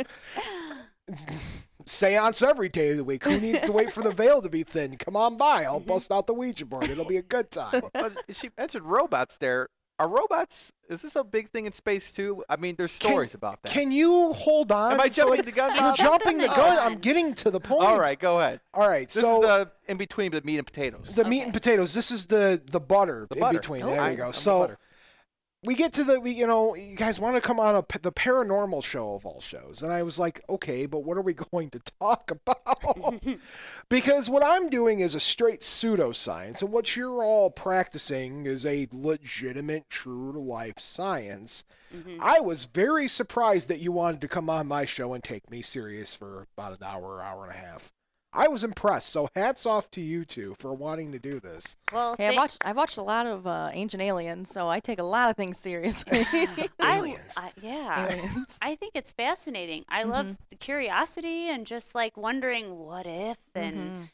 Seance every day of the week. Who needs to wait for the veil to be thin? Come on by. I'll bust out the Ouija board. It'll be a good time. But she mentioned robots there. Are robots, is this a big thing in space too? I mean, there's stories about that. Can you hold on? Am I for, jumping the gun? You're He's jumping the jumping the gun. gun. I'm getting to the point. All right, go ahead. All right. This So is the in between the meat and potatoes. the meat and potatoes. This is the butter The in butter. between. Oh, There I- you go. I'm the So butter. we get to you guys want to come on the paranormal show of all shows, and I was like, okay, but what are we going to talk about? Because what I'm doing is a straight pseudoscience, and what you're all practicing is a legitimate, true to life science. I was very surprised that you wanted to come on my show and take me serious for about an hour and a half. I was impressed. So hats off to you two for wanting to do this. Well, hey, I've watched a lot of Ancient Aliens, so I take a lot of things seriously. Aliens. Yeah. Aliens. I think it's fascinating. I love the curiosity and just wondering what if and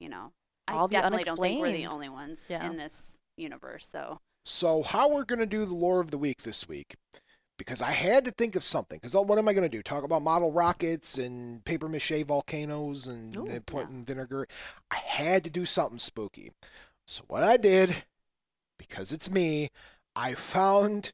I All the definitely don't think we're the unexplained. only ones Yeah. in this universe. So how we're going to do the lore of the week this week, because I had to think of something. Because what am I going to do? Talk about model rockets and paper mache volcanoes and pointing vinegar? I had to do something spooky. So what I did, because it's me, I found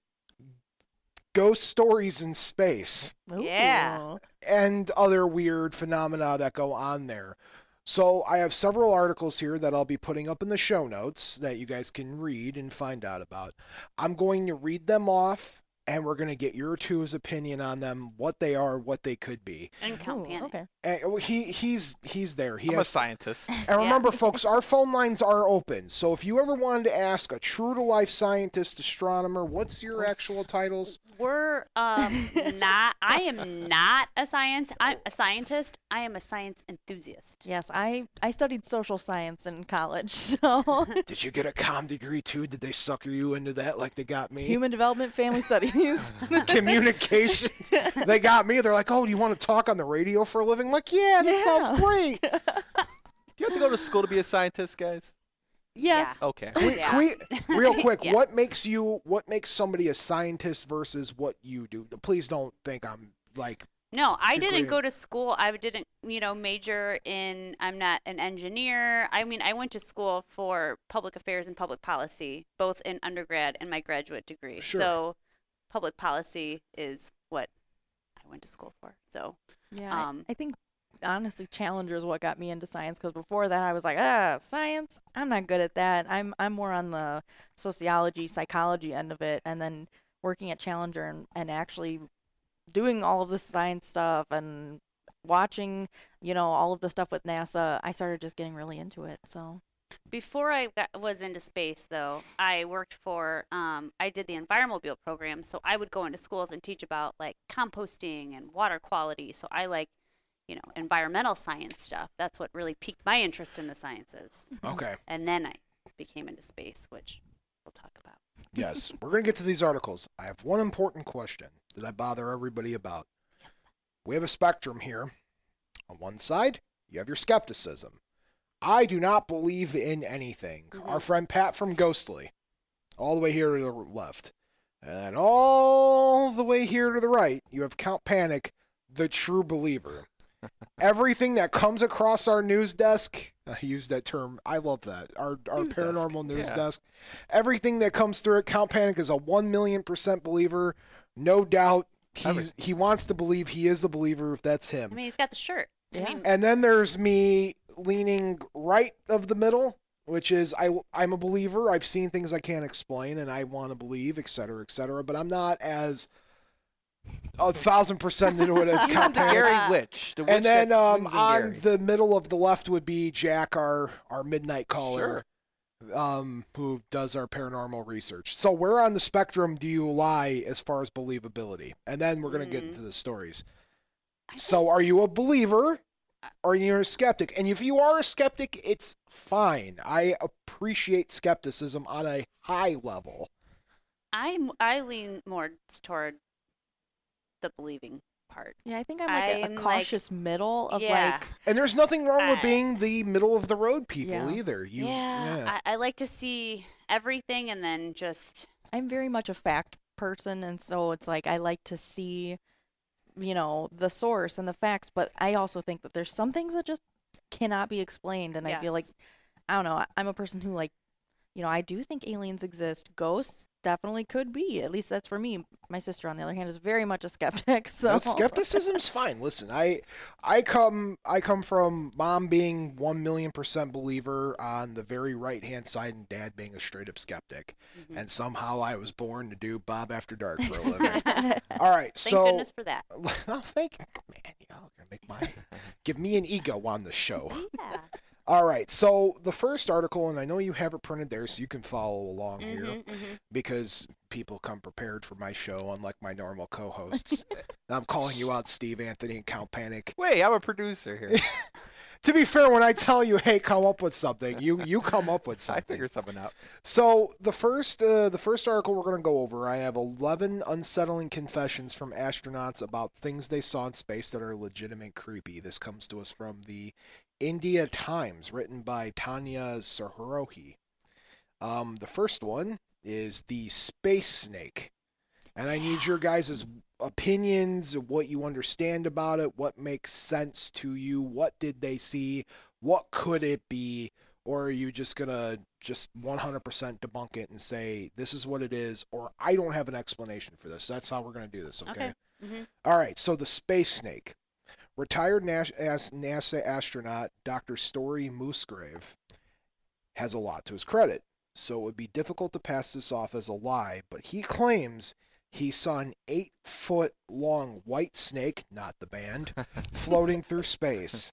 ghost stories in space Yeah. Ooh. and other weird phenomena that go on there. So I have several articles here that I'll be putting up in the show notes that you guys can read and find out about. I'm going to read them off, and we're going to get your two's opinion on them, what they are, what they could be. And Count Ooh, Panic. okay. And he's there. He I'm a has. scientist. And remember, folks, our phone lines are open. So if you ever wanted to ask a true-to-life scientist, astronomer, what's your actual titles? We're not. I am not a scientist. I am a science enthusiast. Yes, I studied social science in college, so Did you get a comm degree too? Did they sucker you into that like they got me? human development, family studies. Communications. They got me. They're like, oh, do you want to talk on the radio for a living? I'm like, yeah, that sounds great. to go to school to be a scientist, guys? Yes. Okay. Can we real quick? Yeah. What makes somebody a scientist versus what you do? Please don't think I'm like. No, I didn't degree. go to school. I didn't, major in, I'm not an engineer. I mean, I went to school for public affairs and public policy, both in undergrad and my graduate degree. Sure. So public policy is what I went to school for. So, Yeah. I think honestly, Challenger is what got me into science, because before that I was like, science, I'm not good at that. I'm more on the sociology, psychology end of it, and then working at Challenger and actually doing all of the science stuff and watching, all of the stuff with NASA, I started just getting really into it. So before I was into space, though, I worked for, I did the Enviromobile program. So I would go into schools and teach about like composting and water quality. So I like, environmental science stuff. That's what really piqued my interest in the sciences. Okay. And then I became into space, which we'll talk about. Yes, we're going to get to these articles. I have one important question that I bother everybody about. We have a spectrum here. On one side, you have your skepticism. I do not believe in anything. Our friend Pat from Ghostly, all the way here to the left. And all the way here to the right, you have Count Panic, the true believer. Everything that comes across our news desk, I use that term, I love that, our News paranormal desk. news Yeah. desk, everything that comes through it, Count Panic is a 1,000,000% believer, no doubt. He wants to believe he is the believer if that's him. I mean, he's got the shirt. Yeah. I mean, And then there's me leaning right of the middle, which is I'm a believer. I've seen things I can't explain, and I want to believe, et cetera, but I'm not as 1,000% into it as I'm Count the Panic. Gary Witch. The witch And then that swings in on Gary. the middle of the left would be Jack, our midnight caller, who does our paranormal research. So where on the spectrum do you lie as far as believability? And then we're going to get into the stories. So are you a believer or are you a skeptic? And if you are a skeptic, it's fine. I appreciate skepticism on a high level. I lean more toward the believing part. yeah, I think I'm like I'm a like- cautious middle of Yeah. like, And there's nothing wrong with I- being the middle of the road people Yeah. either. I like to see everything and then just I'm very much a fact person, and so it's like I like to see, the source and the facts, but I also think that there's some things that just cannot be explained, and I feel like, Yes. I don't know, I'm a person who like, I do think aliens exist. Ghosts definitely could be. At least that's for me. My sister, on the other hand, is very much a skeptic. So No, skepticism's fine. Listen, I come from mom being 1,000,000% believer on the very right hand side, and dad being a straight up skeptic. And somehow I was born to do Bob After Dark for a living. All right, thank so goodness for that. oh, thank man, gonna give me an ego on the show. Yeah. All right, so the first article, and I know you have it printed there, so you can follow along here, Mm-hmm. because people come prepared for my show, unlike my normal co-hosts. I'm calling you out, Steve, Anthony, and Count Panic. Wait, I'm a producer here. To be fair, when I tell you, hey, come up with something, you come up with I something. figure something out. So the first article we're going to go over, I have 11 unsettling confessions from astronauts about things they saw in space that are legitimate creepy. This comes to us from the India Times, written by Tanya Saharohi. The first one is the space snake. And I need your guys' opinions, what you understand about it, what makes sense to you, what did they see, what could it be, or are you just going to just 100% debunk it and say, this is what it is, or I don't have an explanation for this. That's how we're going to do this, okay? Mhm. All right, so the space snake. Retired NASA astronaut Dr. Story Musgrave has a lot to his credit, so it would be difficult to pass this off as a lie, but he claims he saw an 8-foot-long white snake, not the band, floating through space.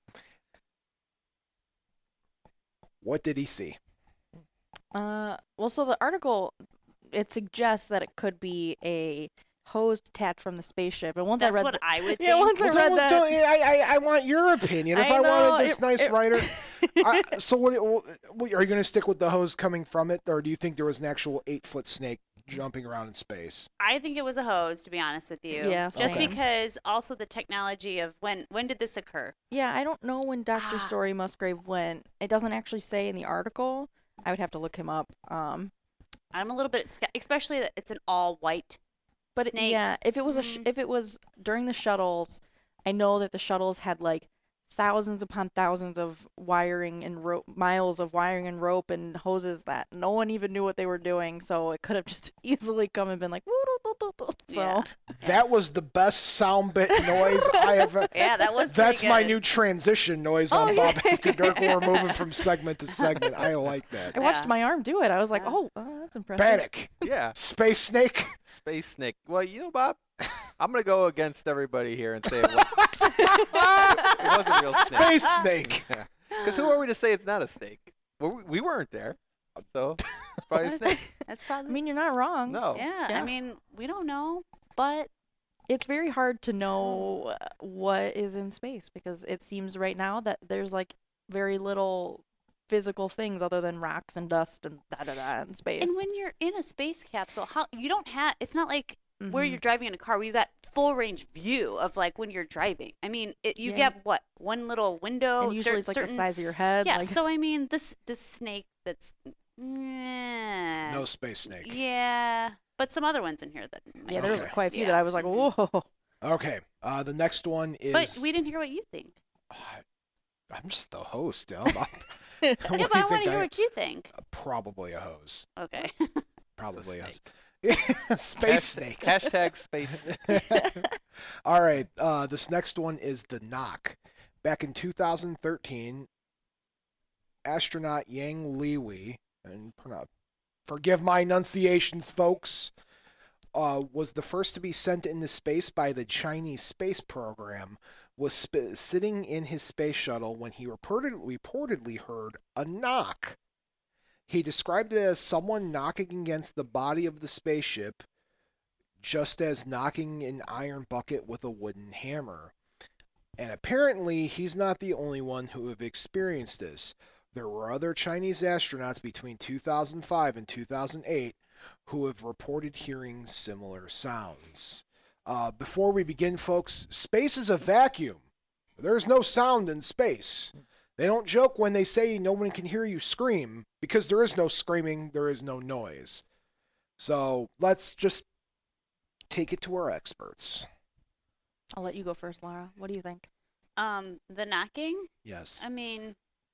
What did he see? well, so the article, it suggests that it could be a hose detached from the spaceship, and once I That's read what I would yeah, think. once I read that, I want your opinion. If I I know, wanted this nice it- writer, so what? Are you going to stick with the hose coming from it, or do you think there was an actual 8-foot snake jumping around in space. I think it was a hose, to be honest with you. Yeah, Just same. because also the technology of when did this occur? Yeah, I don't know when Dr. Story Musgrave went. It doesn't actually say in the article. I would have to look him up. I'm a little bit, especially that it's an all white But snake. yeah, if it was if it was during the shuttles, I know that the shuttles had like thousands upon thousands of wiring and miles of wiring and rope and hoses that no one even knew what they were doing. So it could have just easily come and been like, woo-doo-doo-doo-doo. So Yeah. That was the best sound bit noise I have. Yeah, that was pretty That's my good. new transition noise Oh, on yeah. Bob After Dark. We're moving from segment to segment. I like that. I watched Yeah. my arm do it. I was like, Yeah. oh, that's impressive. Panic. Yeah, Space Snake. space snake. Well, Bob, I'm gonna go against everybody here and say it wasn't a real snake. Space Snake. Because who are we to say it's not a snake? Well, we weren't there, so it's probably a snake. That's I probably. mean, you're not wrong. No. yeah, Yeah. I mean, we don't know, but It's very hard to know what is in space because it seems right now that there's like very little physical things other than rocks and dust and da-da-da in space. and when you're in a space capsule, how you don't have. It's not like where Mhm. you're driving in a car where you got full range view of like when you're driving. I mean, you Yeah. get what, one little window. And usually it's like the certain, size of your head. Yeah. like, So I mean, this snake that's. No Space Snake. Yeah, but some other ones in here that. yeah, there's Okay. quite a few Yeah. that I was like, whoa. Okay. The next one is. But we didn't hear what you think. I'm just the host. What Yeah, do you but I want think to hear what you think. Probably a hose. Okay. Probably a snake. Space Snakes. Hashtag space snake. All right. This next one is the Knock. Back in 2013, astronaut Yang Liwei, and forgive my enunciations, folks, was the first to be sent into space by the Chinese space program, was sitting in his space shuttle when he reportedly heard a knock. He described it as someone knocking against the body of the spaceship, just as knocking an iron bucket with a wooden hammer. And apparently, he's not the only one who have experienced this. There were other Chinese astronauts between 2005 and 2008 who have reported hearing similar sounds. Before we begin, folks, space is a vacuum. There's no sound in space. They don't joke when they say no one can hear you scream, because there is no screaming, there is no noise. So let's just take it to our experts. I'll let you go first, Laura. What do you think? The knocking. Yes. I mean,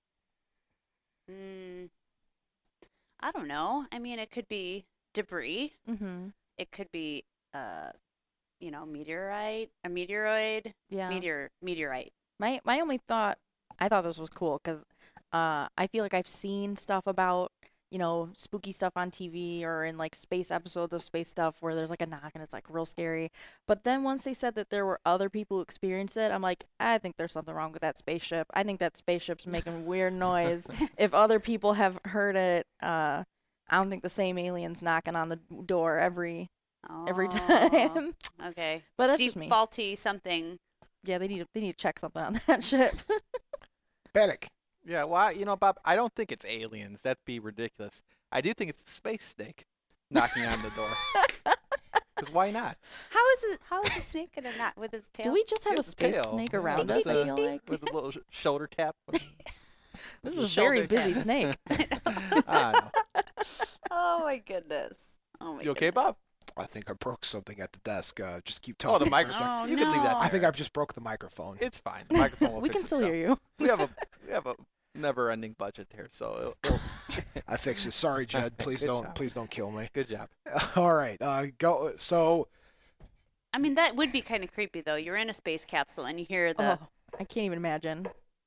I don't know. I mean, it could be debris. Mm-hmm. It could be, meteorite, a meteoroid, Yeah. meteorite. My only thought, I thought this was cool because I feel like I've seen stuff about, spooky stuff on TV or in like space episodes of space stuff where there's like a knock and it's like real scary. But then once they said that there were other people who experienced it, I'm like, I think there's something wrong with that spaceship. I think that spaceship's making weird noise. If other people have heard it, I don't think the same alien's knocking on the door every Oh, time. Okay. But that's just me. Faulty something. Yeah, they need to check something on that ship. Panic. Yeah, well, Bob, I don't think it's aliens. That'd be ridiculous. I do think it's the space snake knocking on the door. Because why not? How is a snake gonna knock with his tail? Do we just have a His space tail. snake Yeah, around just us? I a- feel like With a little shoulder tap. this a is a very shoulder busy tap. snake. I know. Oh my goodness. Oh my. You okay, goodness. Bob? I think I broke something at the desk. Just keep Oh, talking. the for a microphone. second. Oh, You can leave that no. I think there. I just broke the microphone. It's fine. The microphone will We fix can still itself. hear you. We have a never-ending budget here, so I fixed it. Sorry, Jed. Please Good don't. job. Please don't kill me. good job. All right. Go. So I mean, that would be kind of creepy though. You're in a space capsule and you hear the, Oh, I can't even imagine.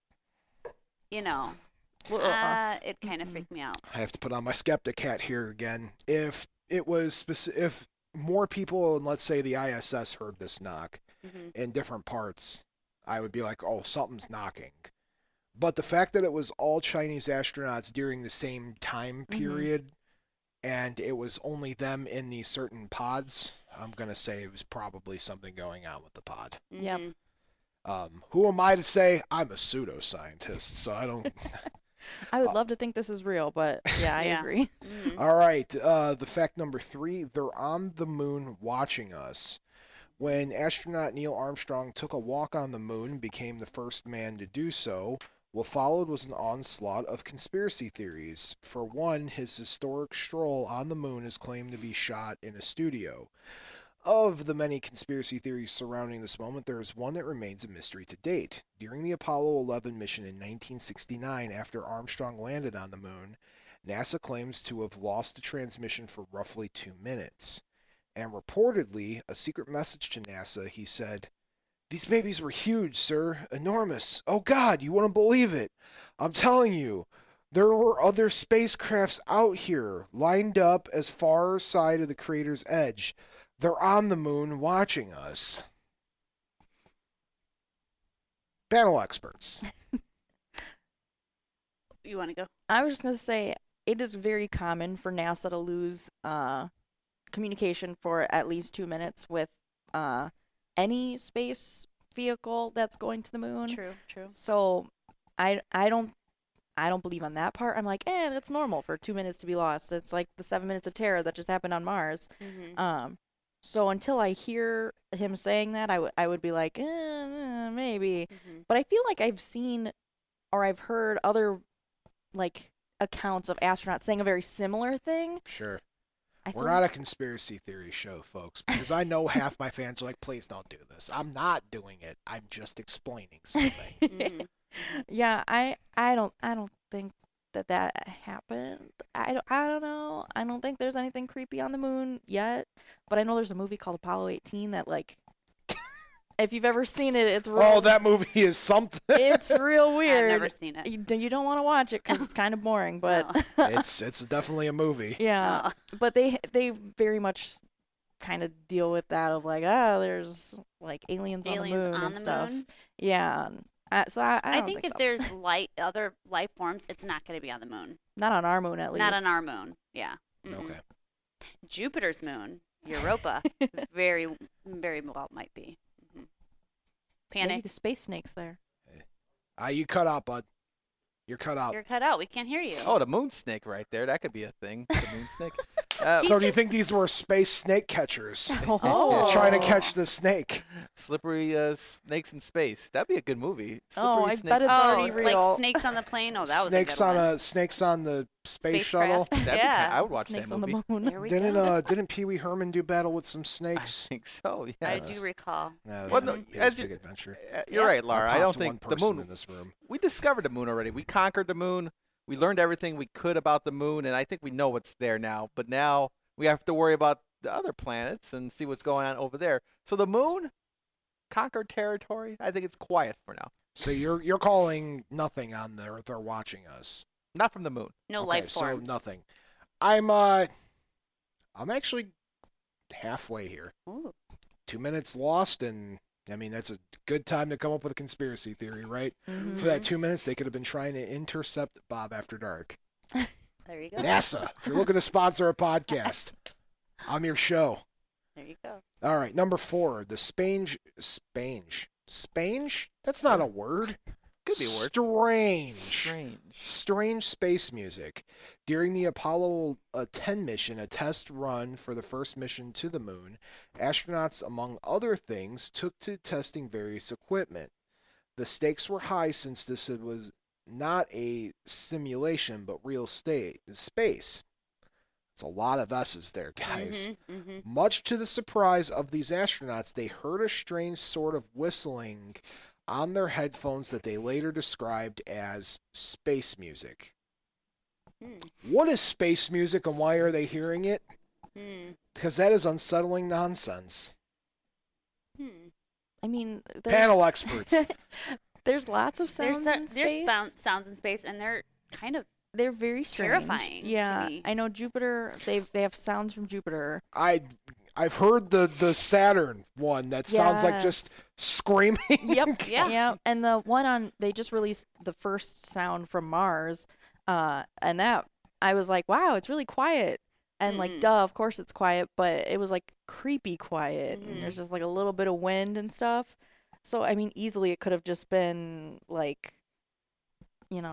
it kind of freaked me out. I have to put on my skeptic hat here again. If it was if more people, and let's say the ISS, heard this knock Mhm. in different parts, I would be like, oh, something's knocking. But the fact that it was all Chinese astronauts during the same time period, and it was only them in these certain pods, I'm going to say it was probably something going on with the pod. Yep. Mhm. Who am I to say? I'm a pseudoscientist, so I don't. I would love to think this is real, but yeah, I Yeah. agree. Mhm. All right, the fact number 3, they're on the moon watching us. When astronaut Neil Armstrong took a walk on the moon and became the first man to do so, what followed was an onslaught of conspiracy theories. For one, his historic stroll on the moon is claimed to be shot in a studio. Of the many conspiracy theories surrounding this moment, there is one that remains a mystery to date. During the Apollo 11 mission in 1969, after Armstrong landed on the moon, NASA claims to have lost a transmission for roughly 2 minutes. And reportedly, a secret message to NASA, he said, "These babies were huge, sir. Enormous. Oh God, you wouldn't believe it. I'm telling you. There were other spacecrafts out here, lined up as far side of the crater's edge. They're on the moon watching us." Panel experts. You want to go? I was just going to say, it is very common for NASA to lose communication for at least 2 minutes with any space vehicle that's going to the moon. True. So I don't believe on that part. I'm like, that's normal for 2 minutes to be lost. It's like the 7 minutes of terror that just happened on Mars. Mm-hmm. So until I hear him saying that, I would be like, maybe. Mm-hmm. But I feel like I've seen or I've heard other like accounts of astronauts saying a very similar thing. Sure. I We're feel not a conspiracy theory show, folks, because I know half my fans are like, please don't do this. I'm not doing it. I'm just explaining something. Mm-hmm. Yeah, I don't think that happened. I don't know. I don't think there's anything creepy on the moon yet, but I know there's a movie called Apollo 18 that like if you've ever seen it, it's real, Oh, that movie is something. it's real weird. I've never seen it. You don't want to watch it cuz it's kind of boring, but No. It's definitely a movie. yeah. Oh. But they very much kind of deal with that of like, there's like aliens on the moon on and the stuff. moon? Yeah. So I I don't think if so. there's other life forms, it's not going to be on the moon. Not on our moon at least. Not on our moon. Yeah. Mm-mm. Okay. Jupiter's moon, Europa, very, very well might be. Mm-hmm. Maybe Panic. the space snakes there. You cut out, bud. You're cut out. You're cut out. We can't hear you. Oh, the moon snake right there. That could be a thing. The moon snake. So do you think these were space snake catchers Oh. trying to catch the snake? Slippery snakes in space. That'd be a good movie. Oh, Slippery I snakes bet in it's Oh, already space. real. like snakes on the plane. Oh, that was snakes a good on one. a snakes on the space Spacecraft. shuttle. That'd be Yeah. I would watch Snakes that on movie. the moon. There we go. Didn't Pee Wee Herman do battle with some I snakes? think so. Yeah. I do recall. No, Well, that no, was a as big you- adventure. You're Yeah. right, Laura. I don't popped think one the person moon. in this room. We discovered the moon already. We conquered the moon. We learned everything we could about the moon, and I think we know what's there now. But now we have to worry about the other planets and see what's going on over there. So the moon, conquered territory. I think it's quiet for now. So you're calling nothing on there. They're watching us. Not from the moon. No Okay, life so forms. nothing. I'm actually halfway here. Ooh. 2 minutes lost, and I mean that's a good time to come up with a conspiracy theory, right? Mhm. For that 2 minutes, they could have been trying to intercept Bob After Dark. There you go. NASA, if you're looking to sponsor a podcast, I'm your show. There you go. All right, number 4, the Spange. That's not a word. Could be a word. Strange. Strange. Strange space music. During the Apollo 10 mission, a test run for the first mission to the moon, astronauts, among other things, took to testing various equipment. The stakes were high since this was not a simulation but real space. It's a lot of S's there, guys. Mm-hmm. Much to the surprise of these astronauts, they heard a strange sort of whistling on their headphones that they later described as space music. What is space music and why are they hearing it? Because that is unsettling nonsense. I mean, Panel experts. there's lots of sounds in space. There's sounds in space, and they're kind of They're very strange. terrifying to Yeah, me. I know Jupiter. They have sounds from Jupiter. I've heard the Saturn one that sounds like just Yes. screaming. Yep. Yeah. Yeah. And the one they just released the first sound from Mars, and that I was like, wow, it's really quiet. And like, duh, of course it's quiet, but it was like creepy quiet. And there's just like a little bit of wind and stuff. So I mean, easily it could have just been like,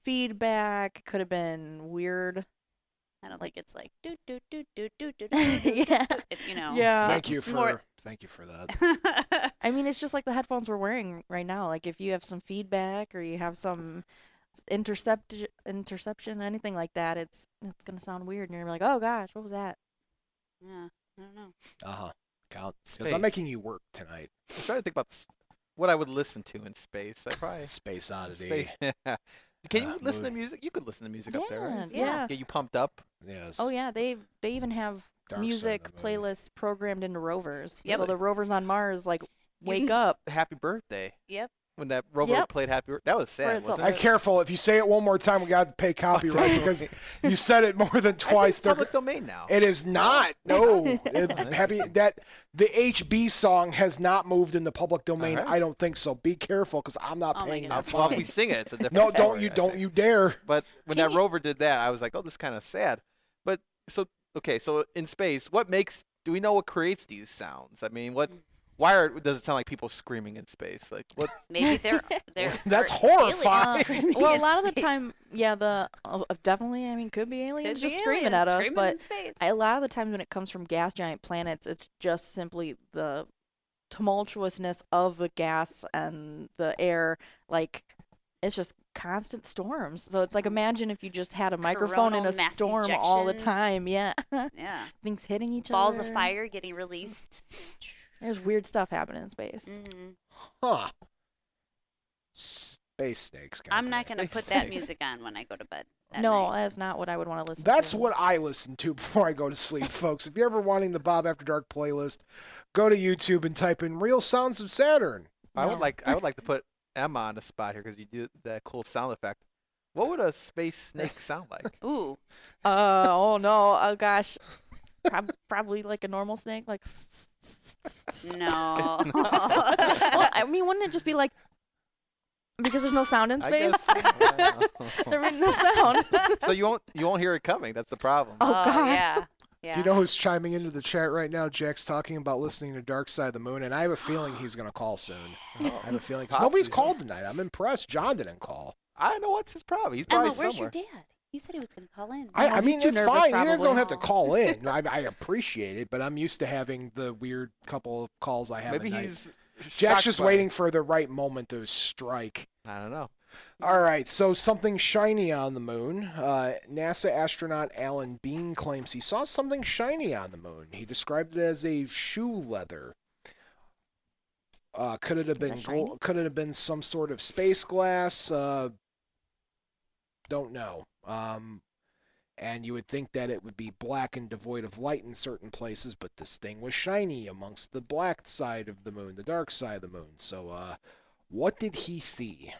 feedback. It could have been weird. I don't think it's like do do do do do do Yeah. you know. Yeah. Thank you it's for more- that. I mean, it's just like the headphones we're wearing right now. Like if you have some feedback or you have some interception, anything like that, it's gonna sound weird, and you're like, oh gosh, what was that? Yeah, I don't know. Count. Because Space. I'm making you work tonight. I'm trying to think about what I would listen to in space. I probably Space Oddity. space. Can you listen to movie. music? You could listen to music up there, right? Yeah. Get you pumped up. Yes. Oh yeah, they even have Dark Side music of the Moon. playlists programmed into rovers. Yep. So the rovers on Mars like wake can- up. Happy birthday. Yep. When that rover Yep. played Happy Birthday, that was sad, its wasn't Hey, it? careful. If you say it one more time, we got to pay copyright because you said it more than I think twice. it's They're public domain now. It is not. No. The HB song has not moved in the public domain. Alright. I don't think so. Be careful because I'm not Oh my paying goodness. that Well, if fine. we sing it, it's a different No, story, I don't think. you dare. But when Can that you- rover did that, I was like, oh, this is kind of sad. But so in space, do we know what creates these sounds? I mean, does it sound like people screaming in space? Like what? Maybe they're That's they're horrifying. aliens screaming Well, a in lot of the space. time, yeah, definitely. I mean, could be aliens Could be just screaming aliens at us, screaming but in space. a lot of the times when it comes from gas giant planets, it's just simply the tumultuousness of the gas and the air. Like, it's just constant storms. So it's like, imagine if you just had a microphone in Coronal a mass storm all the ejections. time. Yeah. Yeah. Things hitting each Balls other. of fire getting released. There's weird stuff happening in space. hmm Huh. Space snakes. I'm not going going to put that music on when I go to bed. at No, night. that's not what I would want to listen That's to. what I listen to before I go to sleep, folks. If you're ever wanting the Bob After Dark playlist, go to YouTube and type in Real Sounds of Saturn. I would No. like to put Emma on the spot here because you do that cool sound effect. What would a space snake sound like? Ooh. Oh no! Oh gosh, probably like a normal snake. Like, No. well, I mean, wouldn't it just be like because there's no sound in I space? guess- There ain't no sound. So you won't hear it coming. That's the problem. Oh, God. Yeah. Yeah. Do you know who's chiming into the chat right now? Jack's talking about listening to Dark Side of the Moon, and I have a feeling he's going to call soon. I have a feeling. 'cause nobody's Possibly. called tonight. I'm impressed. John didn't call. I know what's his problem. He's Emma, probably where's somewhere. your dad? He said he was going to call in. I he's mean, too it's nervous, fine. You guys probably. don't have to call in. I appreciate it, but I'm used to having the weird couple of calls I have Maybe at night. he's Jack's shocked just by- waiting for the right moment to strike. I don't know. All right, so something shiny on the moon. NASA astronaut Alan Bean claims he saw something shiny on the moon. He described it as a shoe leather. Could it have Is that been shiny? could it have been some sort of space glass? Don't know. And you would think that it would be black and devoid of light in certain places, but this thing was shiny amongst the black side of the moon, the dark side of the moon. So, what did he see?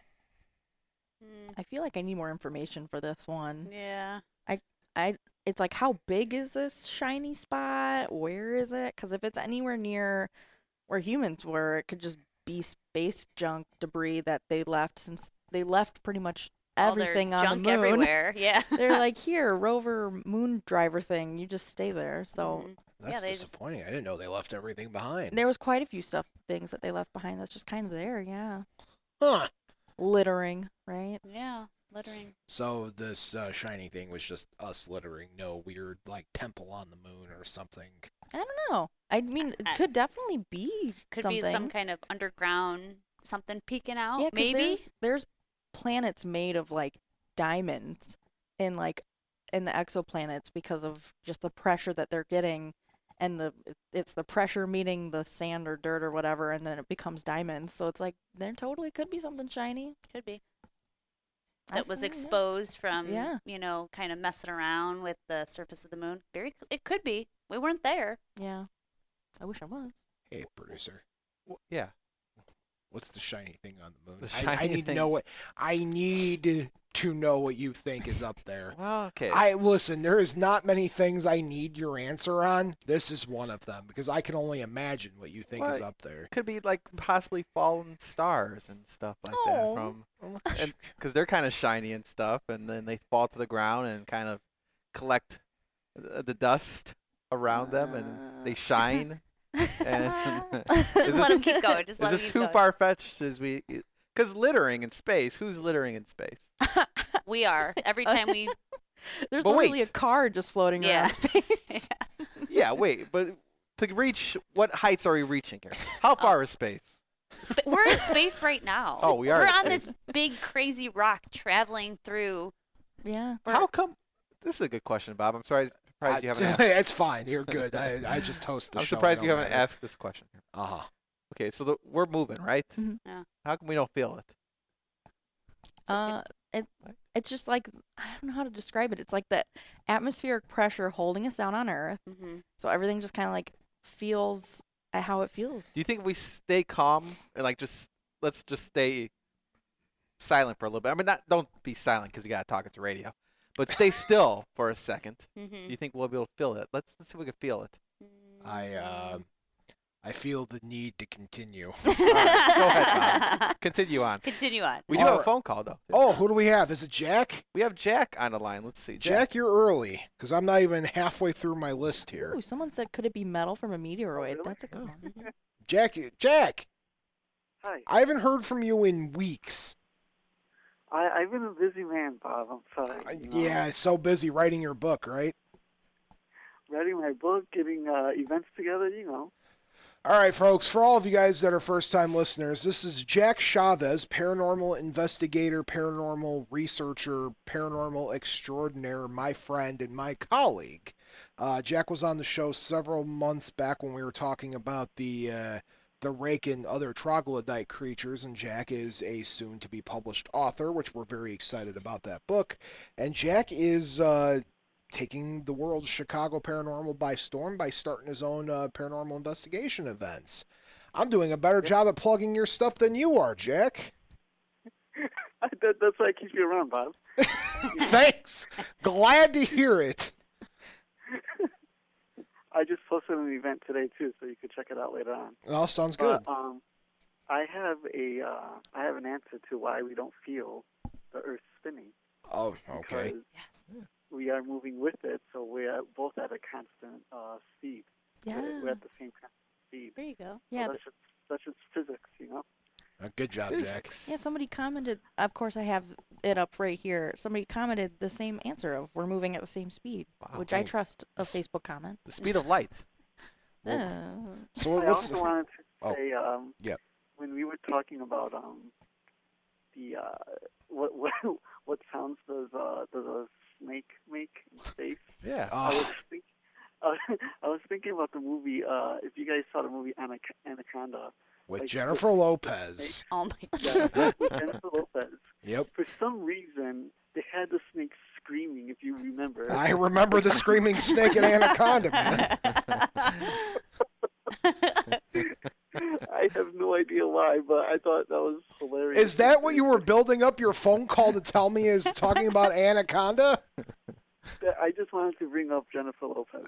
I feel like I need more information for this one. Yeah. It's like, how big is this shiny spot? Where is it? Because if it's anywhere near where humans were, it could just be space junk debris that they left, since they left pretty much All their everything on junk the moon. everywhere. Yeah. They're like, here, rover moon driver thing. You just stay there. So Mhm. That's they just- disappointing. I didn't know they left everything behind. there was quite a few things that they left behind that's just kind of there. Yeah, Huh. littering, right? Yeah. Littering. So this shiny thing was just us littering, no weird like temple on the moon or something. I don't know. I mean, it I- could definitely be Could something. be some kind of underground something peeking out. Yeah, 'cause maybe. there's planets made of like diamonds in the exoplanets because of just the pressure that they're getting, and it's the pressure meeting the sand or dirt or whatever, and then it becomes diamonds. So it's like there totally could be something shiny Could be. I That was see, yeah. exposed from, Yeah. kind of messing around with the surface of the moon. It could be. We weren't there. Yeah, I wish I was. Hey, producer, Yeah. what's the shiny thing on the moon? The I shiny need to thing. know what I need to know what you think is up there. Well, okay. I listen. There is not many things I need your answer on. This is one of them because I can only imagine what you think is Well, up there. Could be like possibly fallen stars and stuff like that Oh. from, because they're kind of shiny and stuff, and then they fall to the ground and kind of collect the dust around them, and they shine. And Just let them keep going. Just is let 'em this keep too going. far fetched? Because littering in space, who's littering in space? We are. Every time we. There's But literally wait. a car just floating Yeah. around space. Yeah, wait, but to reach, what heights are we reaching here? How far is space? We're in space right now. Oh, we are We're in on space. this big, crazy rock traveling through. Yeah. How come? This is a good question, Bob. I'm surprised you haven't asked. It's fine. You're good. I just host the I'm show. surprised It you don't haven't matter. asked this question. Uh-huh. Okay, so we're moving, right? Mhm. Yeah. How come we don't feel it? It's just like, I don't know how to describe it. It's like the atmospheric pressure holding us down on Earth. Mm-hmm. So everything just kind of like feels how it feels. Do you think if we stay calm and like let's just stay silent for a little bit? I mean, don't be silent because you gotta talk at the radio, but stay still for a second. Mm-hmm. Do you think we'll be able to feel it? Let's see if we can feel it. I feel the need to continue. Go ahead, Bob. Continue on. Continue on. We do have a Alright. phone call though. Oh, who do we have? Is it Jack? We have Jack on the line. Let's see. Jack, you're early because I'm not even halfway through my list here. Ooh, someone said, could it be metal from a meteoroid? That's a good one. Jack, Hi. I haven't heard from you in weeks. I've been a busy man, Bob. I'm sorry. you know. Yeah, so busy writing your book, right? Writing my book, getting events together, All right, folks, for all of you guys that are first-time listeners, this is Jack Chavez, paranormal investigator, paranormal researcher, paranormal extraordinaire, my friend and my colleague. Jack was on the show several months back when we were talking about the Rake and other troglodyte creatures, and Jack is a soon-to-be-published author, which we're very excited about that book. And Jack is taking the world's Chicago paranormal by storm by starting his own paranormal investigation events. I'm doing a better job at plugging your stuff than you are, Jack. That's why I keep you around, Bob. Thanks. Glad to hear it. I just posted an event today too, so you could check it out later on. Well, sounds good. But, I have an answer to why we don't feel the Earth spinning. Oh, okay. Because Yes. we are moving with it, so we're both at a constant speed. Yeah. We're at the same constant speed. There you go. Yeah. So that's just physics, Good job, Jack. Physics. Yeah, somebody commented. Of course, I have it up right here. Somebody commented the same answer of we're moving at the same speed, Wow, which I thanks. trust a Facebook comment. The speed of light. Well, Uh, So I what's also wanted to Oh, say, yeah. when we were talking about the what sounds does a snake make in space? Yeah. I was thinking about the movie. If you guys saw the movie Anaconda, with like, Jennifer Lopez. Oh my yeah, with Jennifer Lopez. Yep. For some reason, they had the snake screaming. If you remember. I remember the screaming snake in Anaconda, man. I have no idea why, but I thought that was hilarious. Is that what you were building up your phone call to tell me is talking about Anaconda? I just wanted to bring up Jennifer Lopez.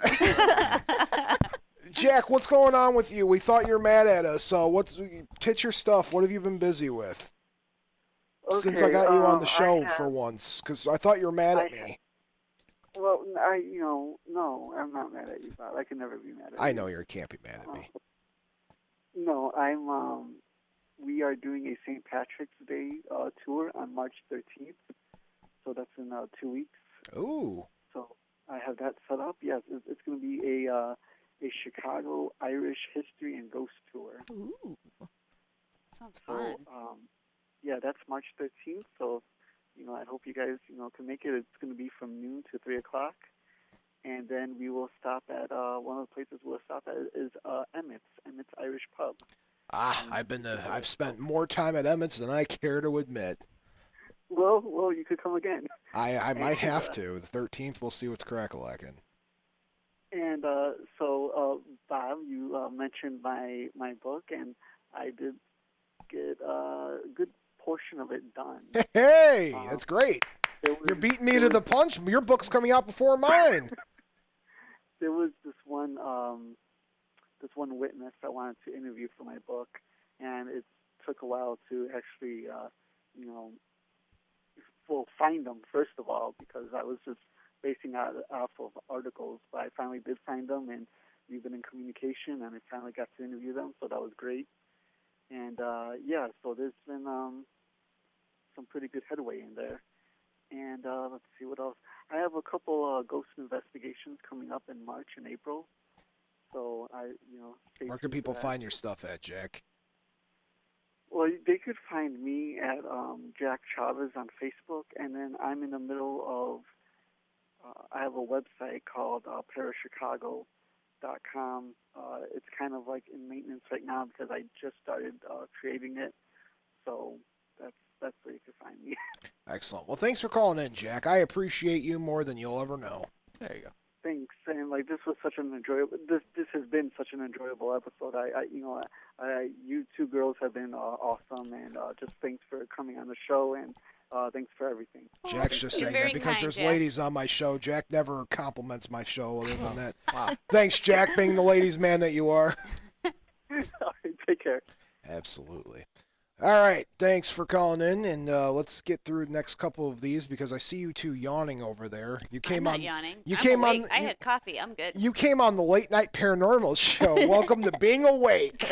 Jack, what's going on with you? We thought you were mad at us, so pitch your stuff. What have you been busy with? Since I got you on the show for once, because I thought you were mad at me. Well, no, I'm not mad at you, Bob. I can never be mad at you. I know you can't be mad at me. No, we are doing a St. Patrick's Day tour on March 13th, so that's in 2 weeks. Ooh. So I have that set up. Yes, it's going to be a Chicago Irish history and ghost tour. ooh. Sounds So, fun. yeah, that's March 13th. So, I hope you guys, can make it. It's going to be from noon to 3 o'clock. And then we will stop at, one of the places we'll stop at is Emmett's Irish Pub. I've spent more time at Emmett's than I care to admit. Well, you could come again. I might have to. The 13th, we'll see what's crack-a-lackin'. And so, Bob, you mentioned my book, and I did get a good portion of it done. Hey, that's great. There was- You're beating me to the punch. Your book's coming out before mine. There was this one witness I wanted to interview for my book, and it took a while to actually, find them, first of all, because I was just basing out off of articles, but I finally did find them, and we've been in communication, and I finally got to interview them, so that was great. And, so there's been some pretty good headway in there. And let's see what else. I have a couple ghost investigations coming up in March and April. So stay Where can tuned people for that. find your stuff at, Jack? Well, they could find me at Jack Chavez on Facebook, and then I'm in the middle of. I have a website called ParishChicago.com. It's kind of like in maintenance right now because I just started creating it. So that's where you can find me. Excellent. Well, thanks for calling in, Jack. I appreciate you more than you'll ever know. There you go. Thanks, and this was such an enjoyable. This has been such an enjoyable episode. You two girls have been awesome, and just thanks for coming on the show, and thanks for everything. Jack's just You're saying very that because kind, there's Jack. ladies on my show. Jack never compliments my show other than that. Wow. Thanks, Jack, being the ladies' man that you are. All right, take care. Absolutely. All right. Thanks for calling in, and let's get through the next couple of these because I see you two yawning over there. You came I'm on. not yawning. You I'm came awake. on. I had coffee. I'm good. You came on the Late Night Paranormal show. Welcome to being awake.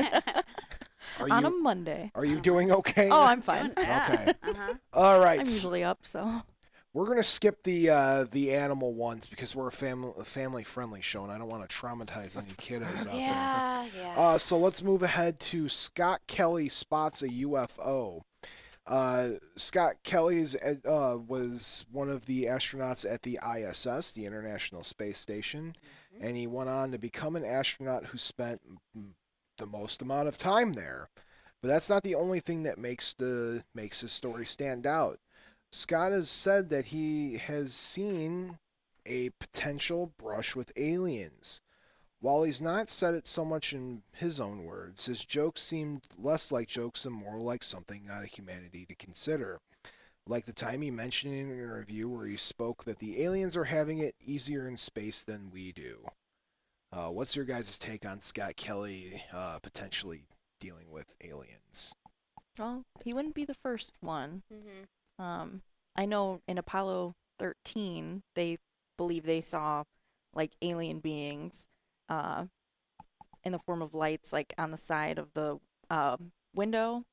On a Monday. Are you doing okay? Oh, I'm fine. Okay. Uh-huh. All right. I'm usually up, so. We're gonna skip the animal ones because we're a family friendly show, and I don't want to traumatize any kiddos out there. Yeah. So let's move ahead to Scott Kelly spots a UFO. Scott Kelly's was one of the astronauts at the ISS, the International Space Station, and he went on to become an astronaut who spent the most amount of time there. But that's not the only thing that makes his story stand out. Scott has said that he has seen a potential brush with aliens. While he's not said it so much in his own words, his jokes seemed less like jokes and more like something out of humanity to consider. Like the time he mentioned in an interview where he spoke that the aliens are having it easier in space than we do. What's your guys' take on Scott Kelly potentially dealing with aliens? Well, he wouldn't be the first one. Mm-hmm. I know in Apollo 13, they believe they saw like alien beings in the form of lights like on the side of the window.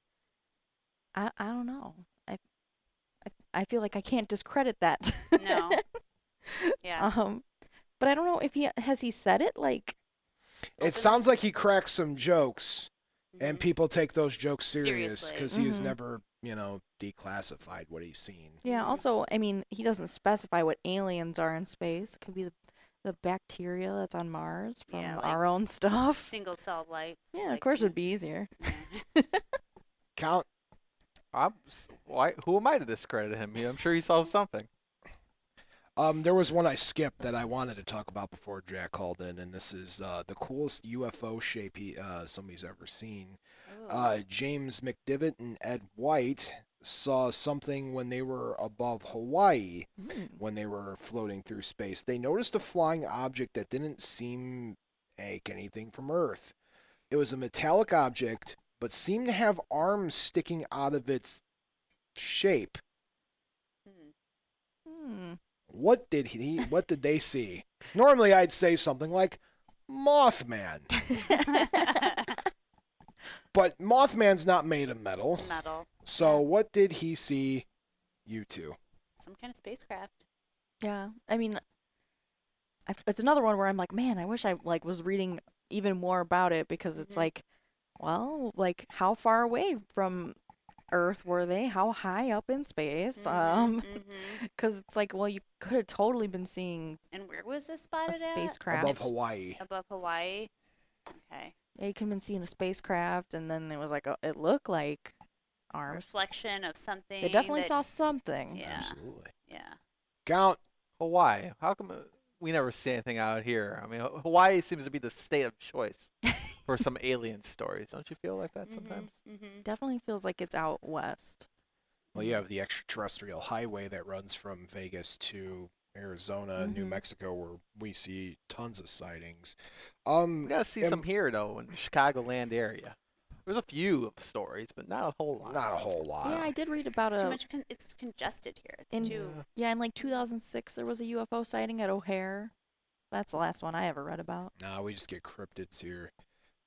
I don't know. I feel like I can't discredit that. No. Yeah. But I don't know if he said it like. It sounds like he cracks some jokes, and Mhm. people take those jokes serious Seriously. because he has Mhm. never, declassified what he's seen. Yeah. Mhm. Also, I mean, he doesn't specify what aliens are in space. It could be the bacteria that's on Mars from Yeah, like our own stuff. Single cell light. Yeah, of like, course it'd be easier. Count. Who am I to discredit him? I'm sure he saw something. There was one I skipped that I wanted to talk about before Jack called in, and this is the coolest UFO shape somebody's ever seen. Ooh. James McDivitt and Ed White saw something when they were above Hawaii when they were floating through space. They noticed a flying object that didn't seem like anything from Earth. It was a metallic object, but seemed to have arms sticking out of its shape. Hmm. What did they see? 'Cause normally I'd say something like Mothman. But Mothman's not made of metal. Metal. So what did he see, you two? Some kind of spacecraft. Yeah, I mean, it's another one where I'm like, man, I wish I was reading even more about it because it's Mhm. like, well, like how far away from Earth were they? How high up in space? Mhm. Because it's like, well, you could have totally been seeing And where was this a spotted at? spacecraft. Above Hawaii. Above Hawaii. Okay. Yeah, you could have been seeing a spacecraft, and then it was like it looked like arms. Reflection of something. They definitely that- saw something. Yeah. Absolutely. Yeah. Count. Hawaii. How come we never see anything out here? I mean, Hawaii seems to be the state of choice for some alien stories. Don't you feel like that sometimes? Mm-hmm. Definitely feels like it's out west. Well, you have the extraterrestrial highway that runs from Vegas to Arizona, New Mhm. Mexico, where we see tons of sightings. We gotta see and some here though in the Chicagoland area. There's a few stories, but not a whole lot. Not a whole lot. Yeah, I did read about It's too a. much. It's congested here. It's In- too. Yeah, in like 2006, there was a UFO sighting at O'Hare. That's the last one I ever read about. Nah, we just get cryptids here.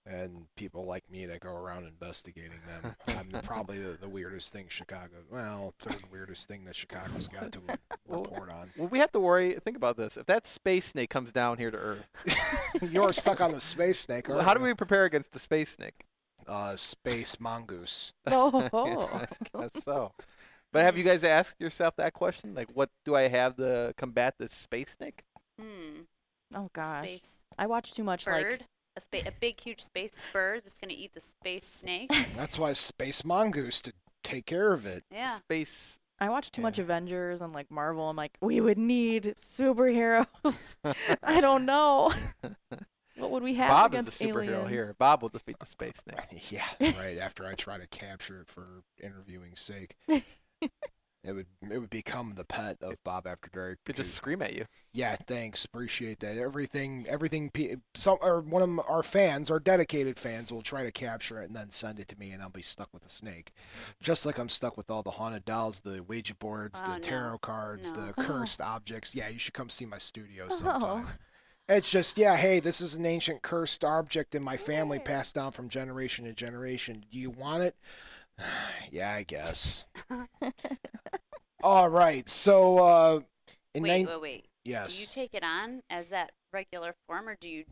and people like me that go around investigating them. I'm probably the weirdest thing Chicago. Well, third weirdest thing that Chicago's got to report on. Well, we have to worry. Think about this. If that space snake comes down here to Earth, You're stuck on the space snake. well, how do we prepare against the space snake? Space mongoose. Oh. That's so. But have you guys asked yourself that question? Like, what do I have to combat the space snake? Oh gosh. Space I watch too much bird. A big, huge space bird that's going to eat the space snake. That's why space mongoose to take care of it. Yeah. Space. I watch too much Avengers and like Marvel. I'm like, we would need superheroes. I don't know. What would we have Bob is against the superhero aliens? here. Bob will defeat the space snake. Yeah, right. After I try to capture it for interviewing sake, it would become the pet of Bob After Dark. Could just scream at you. Yeah, thanks. Appreciate that. Everything. One of our fans, our dedicated fans, will try to capture it and then send it to me, and I'll be stuck with the snake. Just like I'm stuck with all the haunted dolls, the Ouija boards, Oh, the no. tarot cards, No. the cursed objects. Yeah, you should come see my studio sometime. It's just, yeah, hey, this is an ancient cursed object in my family passed down from generation to generation. Do you want it? Yeah, I guess. All right, so Wait. Yes. Do you take it on as that regular form, or do you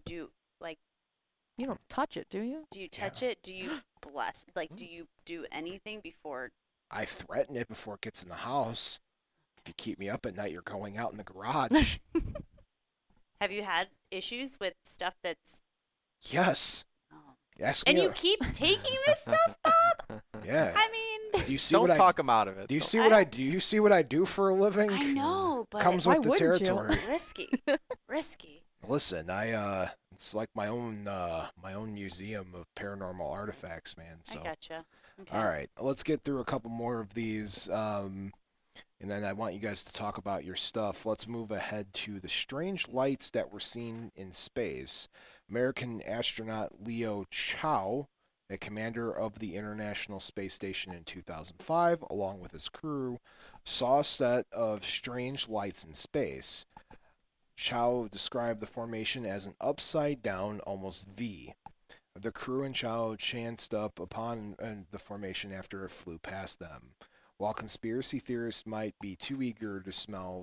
You don't touch it, do you? touch it? Do you bless? Like, do you do anything before? I threaten it before it gets in the house. If you keep me up at night, you're going out in the garage. Have you had issues with stuff that's? Yes. Oh. Ask And me. you keep taking this stuff, Bob? Yeah. I mean, Do you see Don't what talk him out of it. Do you Don't- see what I do? You see what I do for a living? I know, but Comes Why with the wouldn't you? territory. risky. Listen, it's like my own museum of paranormal artifacts, man. So I gotcha. Okay. all right, let's get through a couple more of these, and then I want you guys to talk about your stuff. Let's move ahead to the strange lights that were seen in space. American astronaut Leo Chow, a commander of the International Space Station in 2005, along with his crew, saw a set of strange lights in space. Chow described the formation as an upside-down, almost V. The crew and Chow chanced up upon the formation after it flew past them. While conspiracy theorists might be too eager to smell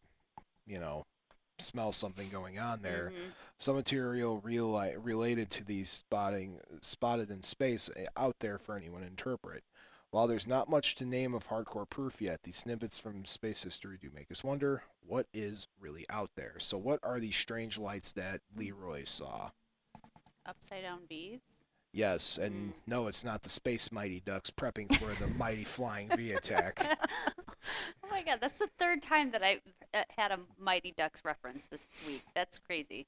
something going on there, some material related to these spotted in space out there for anyone to interpret. While there's not much to name of hardcore proof yet, these snippets from space history do make us wonder what is really out there. So what are these strange lights that Leroy saw? Upside down beads. Yes, and no, it's not the Space Mighty Ducks prepping for the mighty flying V attack. Oh my God, that's the third time that I had a Mighty Ducks reference this week. That's crazy.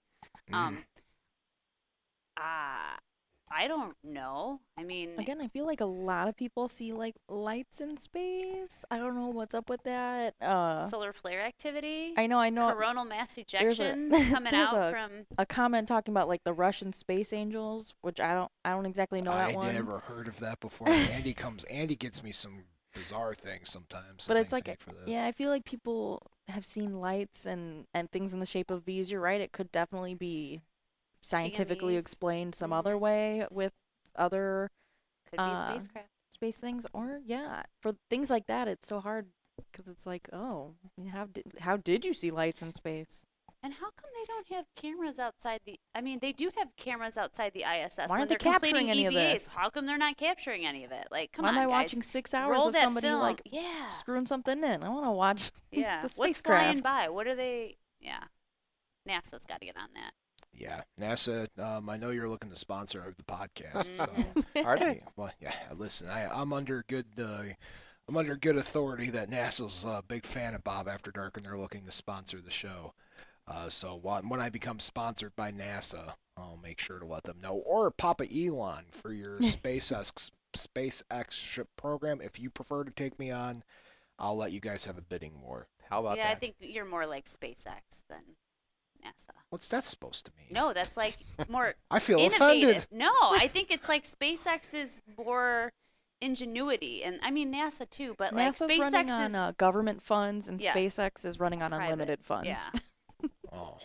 I don't know. I mean, Again, I feel like a lot of people see like lights in space. I don't know what's up with that. solar flare activity. I know. Coronal mass There's a- ejections coming there's out from. A comment talking about like the Russian space angels, which I don't exactly know that I one. never heard of that before. Andy gets me some bizarre things sometimes. so But it's thanks, like, Andy, for that. yeah, I feel like people have seen lights and things in the shape of V's. You're right. It could definitely be scientifically CMEs. explained some other way with other Could be a spacecraft. space things, or yeah, for things like that, it's so hard because it's like, oh, how did you see lights in space? And how come they don't have cameras outside the? I mean, they do have cameras outside the ISS. Why when aren't they they're completing capturing any of EVAs. this? How come they're not capturing any of it? Like, come Why on, am I guys. watching 6 hours Roll of that somebody film. like yeah, screwing something in? I want to watch yeah. the What's flying spacecrafts. by? What are they? Yeah, NASA's got to get on that. Yeah, NASA. I know you're looking to sponsor the podcast. So, Are they? well, yeah. Listen, I'm under good. I'm under good authority that NASA's a big fan of Bob After Dark, and they're looking to sponsor the show. So when I become sponsored by NASA, I'll make sure to let them know. Or Papa Elon for your SpaceX ship program. If you prefer to take me on, I'll let you guys have a bidding war. How about Yeah, that? I think you're more like SpaceX than NASA. What's that supposed to mean? No, that's like more I feel innovative. offended. No, I think it's like SpaceX is more ingenuity, and I mean NASA too, but like NASA's SpaceX running is on government funds, and Yes. SpaceX is running on private. unlimited funds. Yeah. Oh,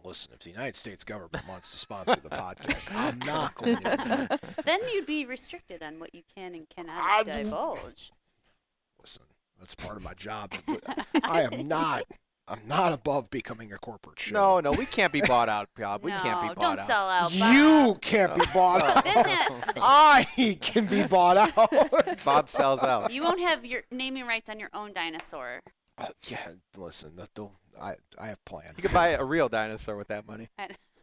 Listen, if the United States government wants to sponsor the podcast, I'm not going to. Then you'd be restricted on what you can and cannot divulge. Listen, that's part of my job. I'm not above becoming a corporate show. No, we can't be bought out, Bob. We can't be bought don't out. sell out, Bob. You can't be bought out. Then that, I can be bought out. Bob sells out. you won't have your naming rights on your own dinosaur. Yeah, listen, I have plans. You could buy a real dinosaur with that money.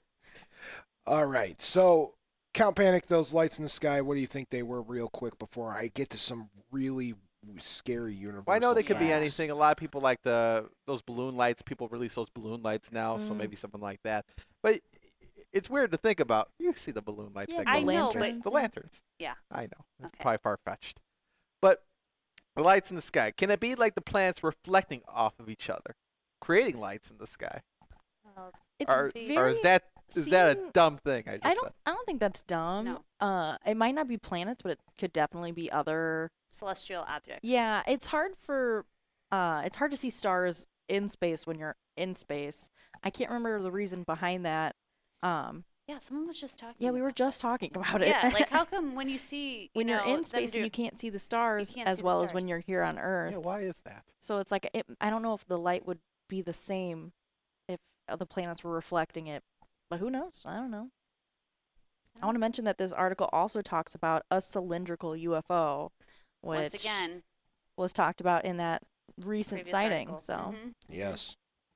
All right, so Count Panic, those lights in the sky, what do you think they were real quick before I get to some really scary universal Well, I know they could be facts? anything. A lot of people like those balloon lights. People release those balloon lights now, so maybe something like that. But it's weird to think about. You see the balloon lights Yeah, that I go know, lanterns. but the lanterns. Yeah. I know. It's Okay. probably far-fetched. But the lights in the sky, can it be like the planets reflecting off of each other, creating lights in the sky? Well, It's Or very is that a seeing- dumb thing I just I said? don't think that's dumb. No. It might not be planets, but it could definitely be other. celestial objects. Yeah, it's hard to see stars in space when you're in space. I can't remember the reason behind that. Yeah, someone was just talking. Yeah, we were about just talking about it. Yeah, like how come when you see when you're know, in them space do- and you can't see the stars can't as see the well as when stars. you're here on Earth. Yeah, why is that? So it's like I don't know if the light would be the same if the planets were reflecting it, but who knows? I don't know. I want to mention that this article also talks about a cylindrical UFO, which once again was talked about in that recent previous sighting. article. So Mhm. Yes.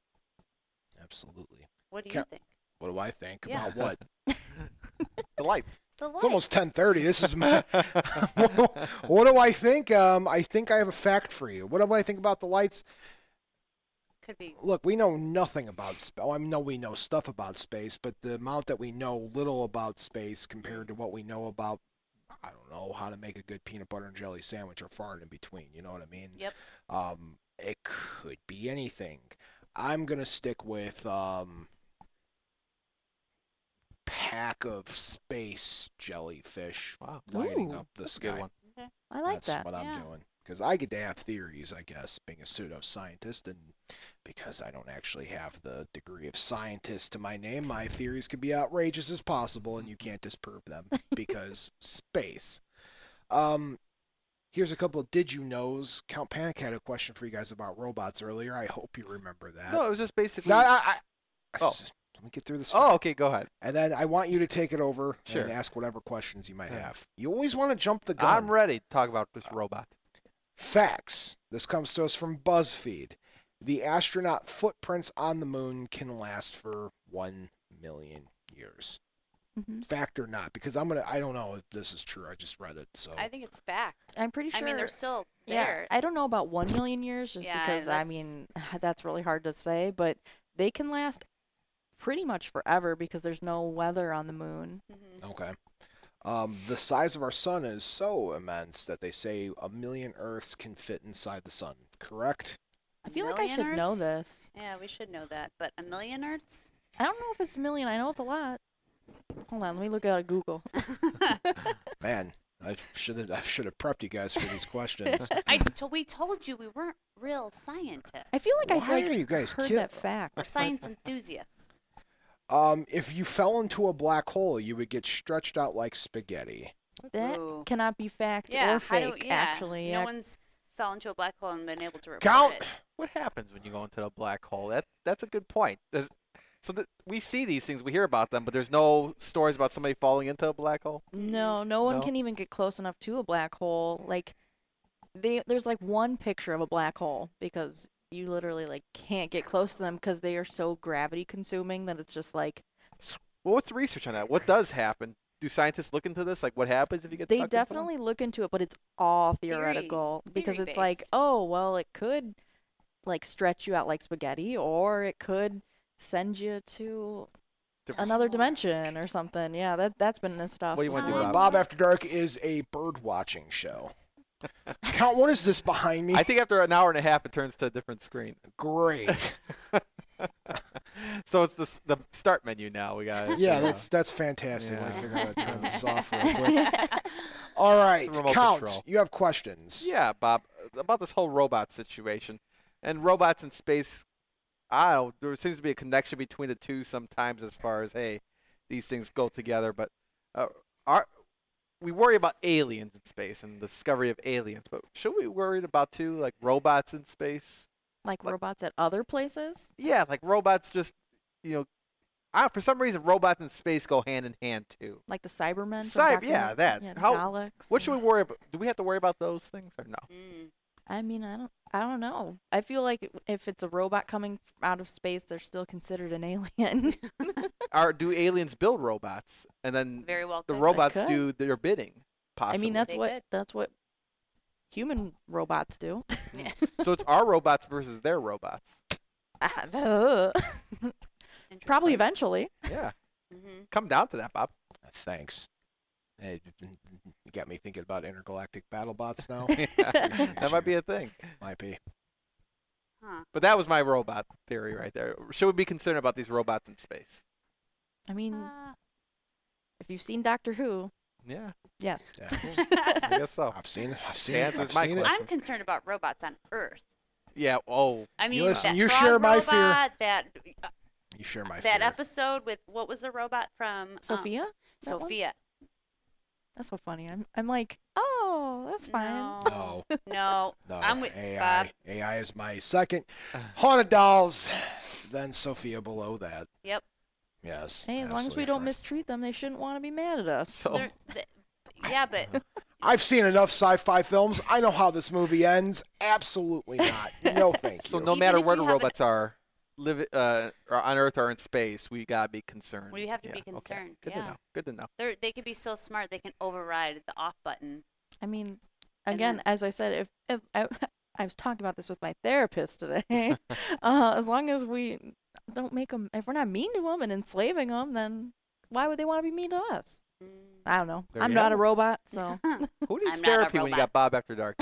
Absolutely. What do you Ca- think? What do I think Yeah. about what? The lights. The It's almost 10:30. This is my. What do I think? I think I have a fact for you. What do I think about the lights? Could be. Look, we know nothing about space. I know we know stuff about space, but the amount that we know little about space compared to what we know about, I don't know, how to make a good peanut butter and jelly sandwich are far and in between. You know what I mean? Yep. It could be anything. I'm gonna stick with pack of space jellyfish Wow. lighting Ooh, up the That's a good sky. one. I like That's that. what I'm Yeah. doing. Because I get to have theories, I guess, being a pseudoscientist, and because I don't actually have the degree of scientist to my name, my theories can be outrageous as possible, and you can't disprove them because space. Here's a couple of did you knows. Count Panic had a question for you guys about robots earlier. I hope you remember that. No, it was just basically. No, Oh. let me get through this. Oh, fact. okay, go ahead. And then I want you to take it over Sure. and ask whatever questions you might Yeah. have. You always want to jump the gun. I'm ready to talk about this robot. Facts. This comes to us from BuzzFeed. The astronaut footprints on the moon can last for 1 million years. Mhm. Fact or not? Because I don't know if this is true. I just read it. So I think it's fact. I'm pretty sure. I mean, they're still yeah, there. I don't know about 1 million years, just Yeah, because I that's- mean that's really hard to say, but they can last pretty much forever because there's no weather on the moon. Mhm. okay. The size of our sun is so immense that they say 1 million Earths can fit inside the sun. Correct? I feel like I Million should know Earths? this. Yeah, we should know that. But a million Earths? I don't know if it's a million. I know it's a lot. Hold on, let me look at Google. Man, I should have prepped you guys for these questions. We told you we weren't real scientists. I feel like Why I've like are you guys heard kid- that fact. We're science enthusiasts. If you fell into a black hole, you would get stretched out like spaghetti. That Ooh. cannot be fact Yeah, or how do- fake. yeah, Actually, no yeah. one's fell into a black hole and been able to report Count. it. What happens when you go into a black hole? That's a good point. We see these things, we hear about them, but there's no stories about somebody falling into a black hole. No one No? can even get close enough to a black hole. Like, there's like one picture of a black hole because you literally like can't get close to them because they are so gravity consuming that it's just like Well, what's the research on that? What does happen? Do scientists look into this? Like, what happens if you get they sucked into one? definitely look into it, but it's all theoretical because it's like, Theory-based. oh well, it could like stretch you out like spaghetti, or it could send you to another dimension or something. Yeah, that's been the stuff. What do you want to do, Um, Bob? Bob After Dark is a bird watching show. Count, what is this behind me? I think after an hour and a half, it turns to a different screen. Great. So it's the start menu now. We got. Yeah, that's fantastic. Let me Yeah. figure out how to turn this off real quick. All right, It's a remote Count, control. you have questions. Yeah, Bob, about this whole robot situation, and robots in space. there seems to be a connection between the two sometimes as far as, hey, these things go together. But we worry about aliens in space and the discovery of aliens, but should we worry about too, like robots in space? Like robots at other places? Yeah, like robots just, for some reason, robots in space go hand in hand too. Like the Cybermen? Yeah, that. Daleks. What should we worry about? Do we have to worry about those things or no? I mean, I don't know. I feel like if it's a robot coming out of space, they're still considered an alien. Do aliens build robots and then Very well. the could. robots could. do their bidding? Possibly. I mean, that's They what could. that's what human robots do. Yeah. So it's our robots versus their robots. Probably Interesting. eventually. Yeah, Mhm. come down to that, Bob. Thanks. Hey, you got me thinking about intergalactic battle bots now. That might be a thing. Might be. Huh. But that was my robot theory right there. Should we be concerned about these robots in space? I mean, Uh, if you've seen Doctor Who, Yeah, yes. Yeah. I guess so. I've seen it. The answer's I've my seen it. question. I'm concerned about robots on Earth. Yeah. Oh, I mean, listen, that you frog share my fear. robot, That You share my that fear. episode with what was the robot from Sophia? That one? Sophia. That's so funny. I'm like, oh, that's fine. No. No. No, I'm with AI. Bob. AI is my second. Haunted Dolls, then Sophia below that. Yep. Yes. Hey, as long as we absolutely don't first. mistreat them, they shouldn't want to be mad at us. so Yeah, but I've seen enough sci-fi films. I know how this movie ends. Absolutely not. No, thank so you. no Even matter if where you the have robots are, live or on Earth or in space, we gotta be concerned. we have to Yeah, be okay. concerned. Good Yeah. to know. Good to know. They could be so smart they can override the off button. I mean, And again, then- as I said, if I was talking about this with my therapist today, as long as we don't make them, if we're not mean to them and enslaving them, then why would they want to be mean to us? I don't know. There I'm you not have a it. robot, so. Who needs I'm not a therapy when you got robot. Bob After Dark?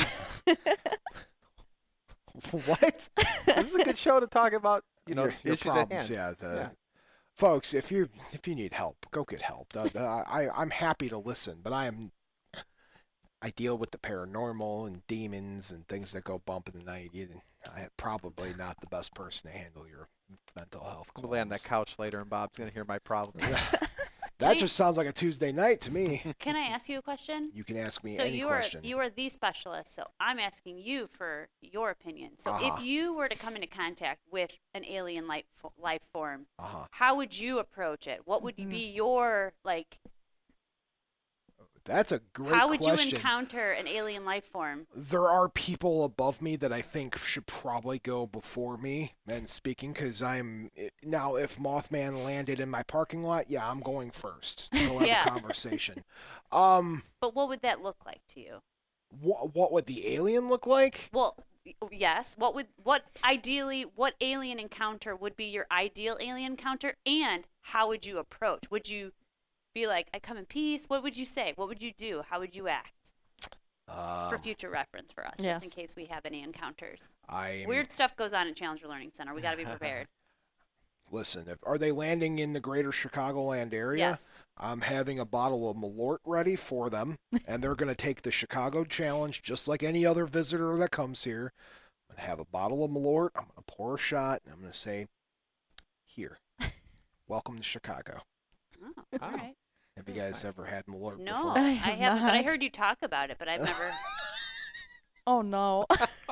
What? This is a good show to talk about, Your issues at problems, hand. yeah. Folks, if you need help, go get help. I'm happy to listen, but I deal with the paranormal and demons and things that go bump in the night. I'm probably not the best person to handle your mental health. I'm gonna lay on that qualms. couch later, and Bob's gonna hear my problems. That just sounds like a Tuesday night to me. Can I ask you a question? You can ask me So any you question. are the specialist. So I'm asking you for your opinion. So Uh-huh. if you were to come into contact with an alien life form, Uh-huh. how would you approach it? What would be your That's a great How would question. you encounter an alien life form? There are people above me that I think should probably go before me and speaking because now if Mothman landed in my parking lot, yeah, I'm going first to go have Yeah. a conversation. But what would that look like to you? What would the alien look like? Well, yes. What alien encounter would be your ideal alien encounter, and how would you approach? Would you be like, I come in peace? What would you say? What would you do? How would you act? For future reference for us, just in Yes. case we have any encounters. I'm Weird stuff goes on at Challenger Learning Center. We got to be prepared. Listen, are they landing in the greater Chicagoland area? Yes. I'm having a bottle of Malort ready for them, and they're going to take the Chicago Challenge just like any other visitor that comes here. I'm going to have a bottle of Malort. I'm going to pour a shot, and I'm going to say, here, welcome to Chicago. Oh, Wow. all right. Have you That's guys nice. ever had Malort No, before? I I have haven't, but I not. heard you talk about it, but I've never. Oh no.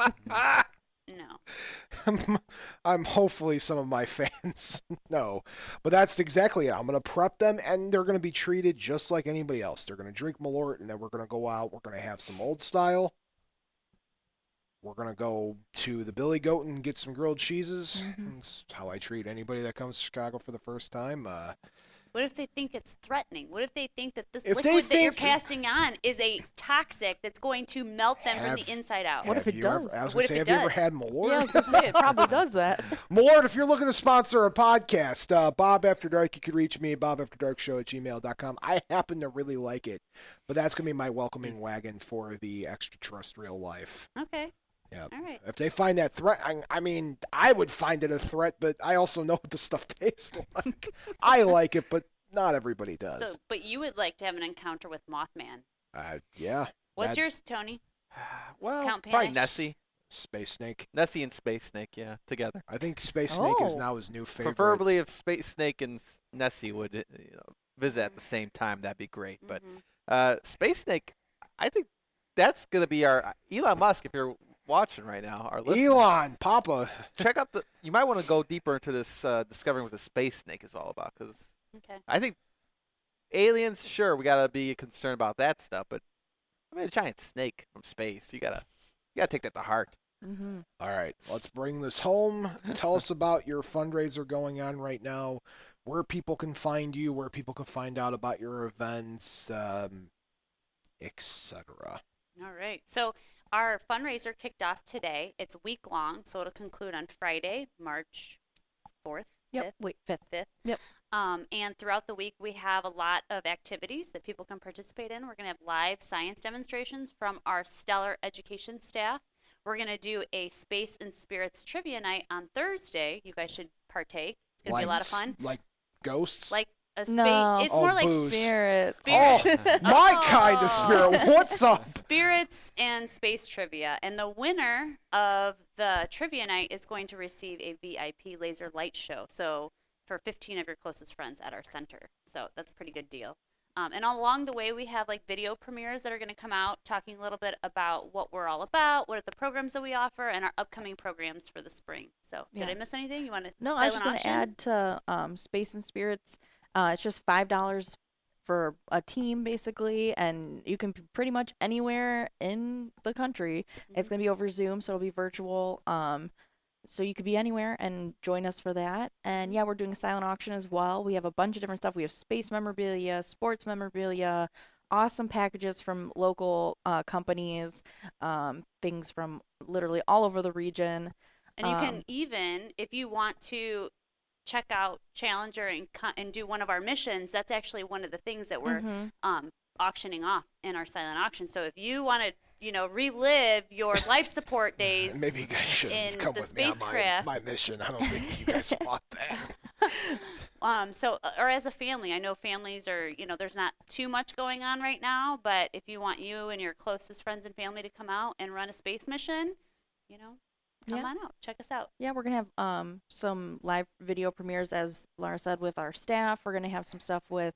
No. I'm hopefully some of my fans know, but that's exactly it. I'm going to prep them, and they're going to be treated just like anybody else. They're going to drink Malort, and then we're going to go out. We're going to have some old style. We're going to go to the Billy Goat and get some grilled cheeses. That's how I treat anybody that comes to Chicago for the first time. What if they think it's threatening? What if they think that this If they liquid that you're think- passing on is a toxic that's going to melt them from Have- the inside out? What if have it you ever- does? I was What going if to say, it have you ever does? had Malort? Yeah, I was gonna say it probably does that. Malort, if you're looking to sponsor a podcast, Bob After Dark, you could reach me, bobafterdarkshow@gmail.com. I happen to really like it, but that's going to be my welcoming wagon for the extraterrestrial life. Okay. Yeah. All right. If they find that threat, I mean, I would find it a threat, but I also know what the stuff tastes like. I like it, but not everybody does. So, but you would like to have an encounter with Mothman. Yeah. What's that- yours, Tony? Well, Count probably Panic? Nessie. Space Snake. Nessie and Space Snake, yeah, together. I think Space Snake is Oh. now his new favorite. Preferably if Space Snake and Nessie would visit at the same time, that'd be great. But Space Snake, I think that's going to be our Elon Musk, if you're watching right now, our listener. Elon, Papa. Check out you might want to go deeper into this discovering what the Space Snake is all about, because Okay. I think aliens, sure, we got to be concerned about that stuff, but I mean, a giant snake from space, you gotta take that to heart. Mm-hmm. All right, let's bring this home. Tell us about your fundraiser going on right now, where people can find you, where people can find out about your events, etc. All right. So our fundraiser kicked off today. It's week long, so it'll conclude on Friday, March 4th. Yep. 5th. Wait, 5th. 5th. Yep. And throughout the week, we have a lot of activities that people can participate in. We're going to have live science demonstrations from our stellar education staff. We're going to do a Space and Spirits trivia night on Thursday. You guys should partake. It's going to be a lot of fun. Like ghosts? Like a space. No. It's Oh, more like booze. Spirits. Oh, Spirits. my kind of spirit. What's up? Spirits and space trivia. And the winner of the trivia night is going to receive a VIP laser light show. So for 15 of your closest friends at our center. So that's a pretty good deal. And along the way, we have like video premieres that are going to come out talking a little bit about what we're all about, what are the programs that we offer, and our upcoming programs for the spring. So did Yeah. I miss anything? You want to No, I was just going to add to Space and Spirits. It's just $5 for a team, basically, and you can be pretty much anywhere in the country. It's going to be over Zoom, so it'll be virtual. So you could be anywhere and join us for that. And yeah, we're doing a silent auction as well. We have a bunch of different stuff. We have space memorabilia, sports memorabilia, awesome packages from local companies, things from literally all over the region. And you can even, if you want to check out Challenger and do one of our missions, that's actually one of the things that we're auctioning off in our silent auction. So if you want to, relive your life support days Maybe you guys should in come the with me on spacecraft. my mission. I don't think you guys want that. Or as a family, I know families are, there's not too much going on right now, but if you want you and your closest friends and family to come out and run a space mission, come on out, check us out. Yeah, we're going to have some live video premieres, as Laura said, with our staff. We're going to have some stuff with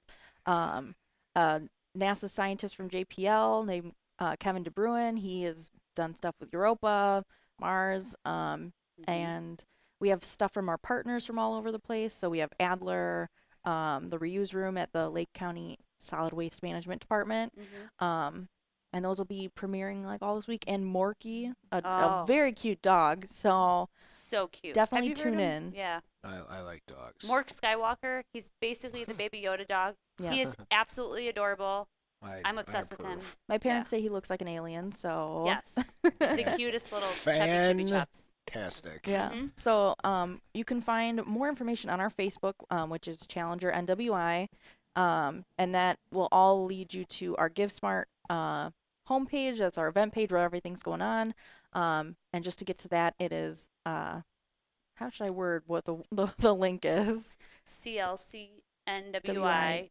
NASA scientist from JPL named Kevin De Bruin. He has done stuff with Europa, Mars, and we have stuff from our partners from all over the place. So we have Adler, the reuse room at the Lake County Solid Waste Management Department. And those will be premiering like all this week. And Morky, a very cute dog. So Cute. Definitely Have you heard tune him? in. Yeah. I like dogs. Mork Skywalker. He's basically the Baby Yoda dog. Yes. He is absolutely adorable. I'm obsessed with him. approve. My parents say he looks like an alien, so Yes. The cutest little chubby chops. Fantastic. yeah. Mhm. So you can find more information on our Facebook, which is Challenger NWI, and that will all lead you to our GiveSmart homepage. That's our event page where everything's going on. And just to get to that, it is how should I word what the link is? CLCNWI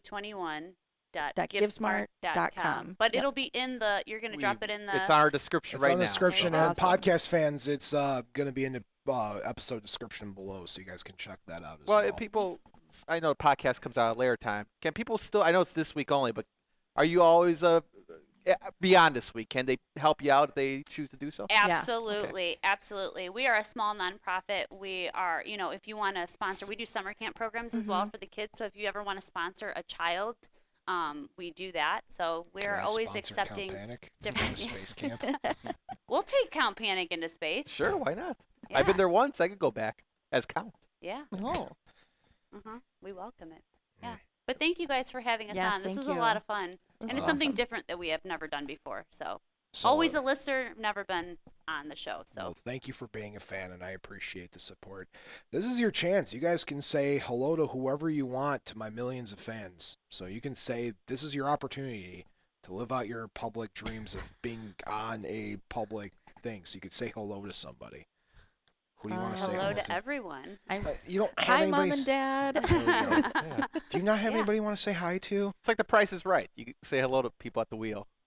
2021.givesmart.com. But Yep. it'll be in the, you're going to drop it in the. It's on our description It's right on the now. description, so- and Awesome. podcast fans, it's going to be in the episode description below, so you guys can check that out as Well, well. if people, I know the podcast comes out at later time. Can people still? I know it's this week only, but are you always beyond this week? Can they help you out if they choose to do so? Absolutely, absolutely. We are a small nonprofit. We are, if you want to sponsor, we do summer camp programs as well for the kids. So if you ever want to sponsor a child, we do that. So Can we're I always sponsor accepting Count Panic? different Space camp. We'll take Count Panic into space. Sure, why not? Yeah. I've been there once. I could go back as Count. Yeah. Oh, We welcome it. Yeah. But thank you guys for having us Yes, on. This thank was a you. lot of fun. This And is it's something awesome. different that we have never done before. So, So, always a listener, never been on the show. So, well, thank you for being a fan, and I appreciate the support. This is your chance. You guys can say hello to whoever you want to my millions of fans. So you can say this is your opportunity to live out your public dreams of being on a public thing. So you could say hello to somebody. Who do you want to say hello hello to everyone. You don't have hi, anybody. Mom and Dad. There we go. Yeah. Do you not have Yeah. anybody you want to say hi to? It's like The Price is Right. You say hello to people at the wheel.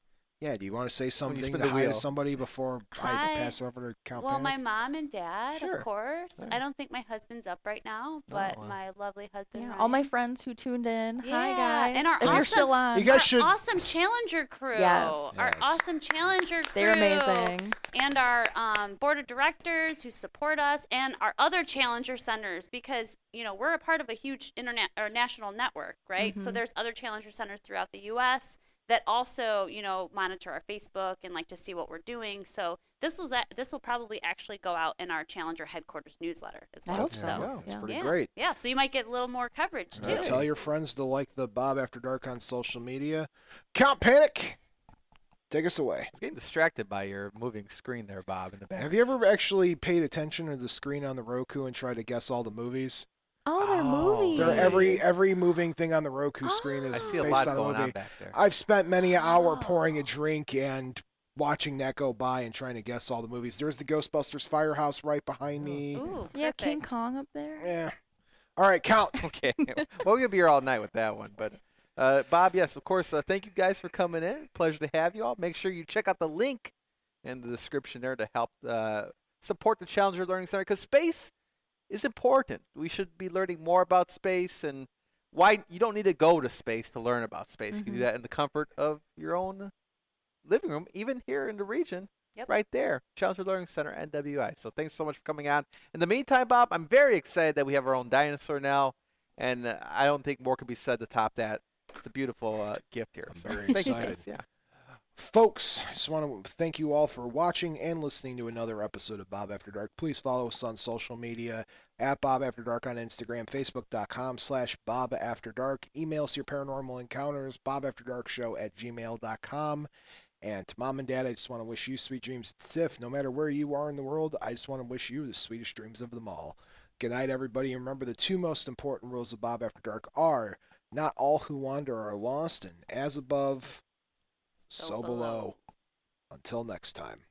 Yeah, do you want to say something spin to the hi to wheel. somebody before I Hi. pass over to Count Well, my Panic? mom and dad, Sure. of course. Yeah. I don't think my husband's up right now, but wow. my lovely husband. Yeah, all my Ryan. friends who tuned in. Hi Yeah, guys. and our if you're awesome- still on. You guys Our should. awesome Challenger crew. Yes. Our Yes. awesome Challenger crew. They're amazing. And our board of directors who support us, and our other Challenger centers, because we're a part of a huge internet or national network, right? So Mhm. there's other Challenger centers throughout the U.S. that also monitor our Facebook and like to see what we're doing. So this will probably actually go out in our Challenger headquarters newsletter as I well. hope There so. you go. It's Yeah. pretty Yeah. great. Yeah, so you might get a little more coverage too. Tell your friends to like the Bob After Dark on social media. Count Panic, take us away. I was getting distracted by your moving screen there, Bob, in the back. Have you ever actually paid attention to the screen on the Roku and tried to guess all the movies? Oh, they're Oh, movies. They're every moving thing on the Roku screen I is see a based lot on a going movie. on back there. I've spent many an hour Oh. pouring a drink and watching that go by and trying to guess all the movies. There's the Ghostbusters Firehouse right behind me. Ooh, Yeah, King perfect. Kong up there. Yeah. All right, count. Okay. Well, we're going to be here all night with that one. But, Bob, yes, of course, thank you guys for coming in. Pleasure to have you all. Make sure you check out the link in the description there to help support the Challenger Learning Center, because space is important. We should be learning more about space, and why you don't need to go to space to learn about space. You can do Mhm. that in the comfort of your own living room, even here in the region. Yep. Right there, Challenger Learning Center, NWI. So thanks so much for coming on. In the meantime, Bob, I'm very excited that we have our own dinosaur now, and I don't think more can be said to top that. It's a beautiful gift here. I'm So very thank you excited. guys. Yeah. Folks, I just want to thank you all for watching and listening to another episode of Bob After Dark. Please follow us on social media at Bob After Dark on Instagram, Facebook.com/Bob After Dark. Email us your paranormal encounters, BobAfterDarkShow@gmail.com. And to Mom and Dad, I just want to wish you sweet dreams. Tiff, no matter where you are in the world, I just want to wish you the sweetest dreams of them all. Good night, everybody. And remember, the two most important rules of Bob After Dark are not all who wander are lost, and as above, so below. Until next time.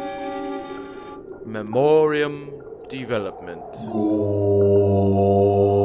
Memoriam Development. Go.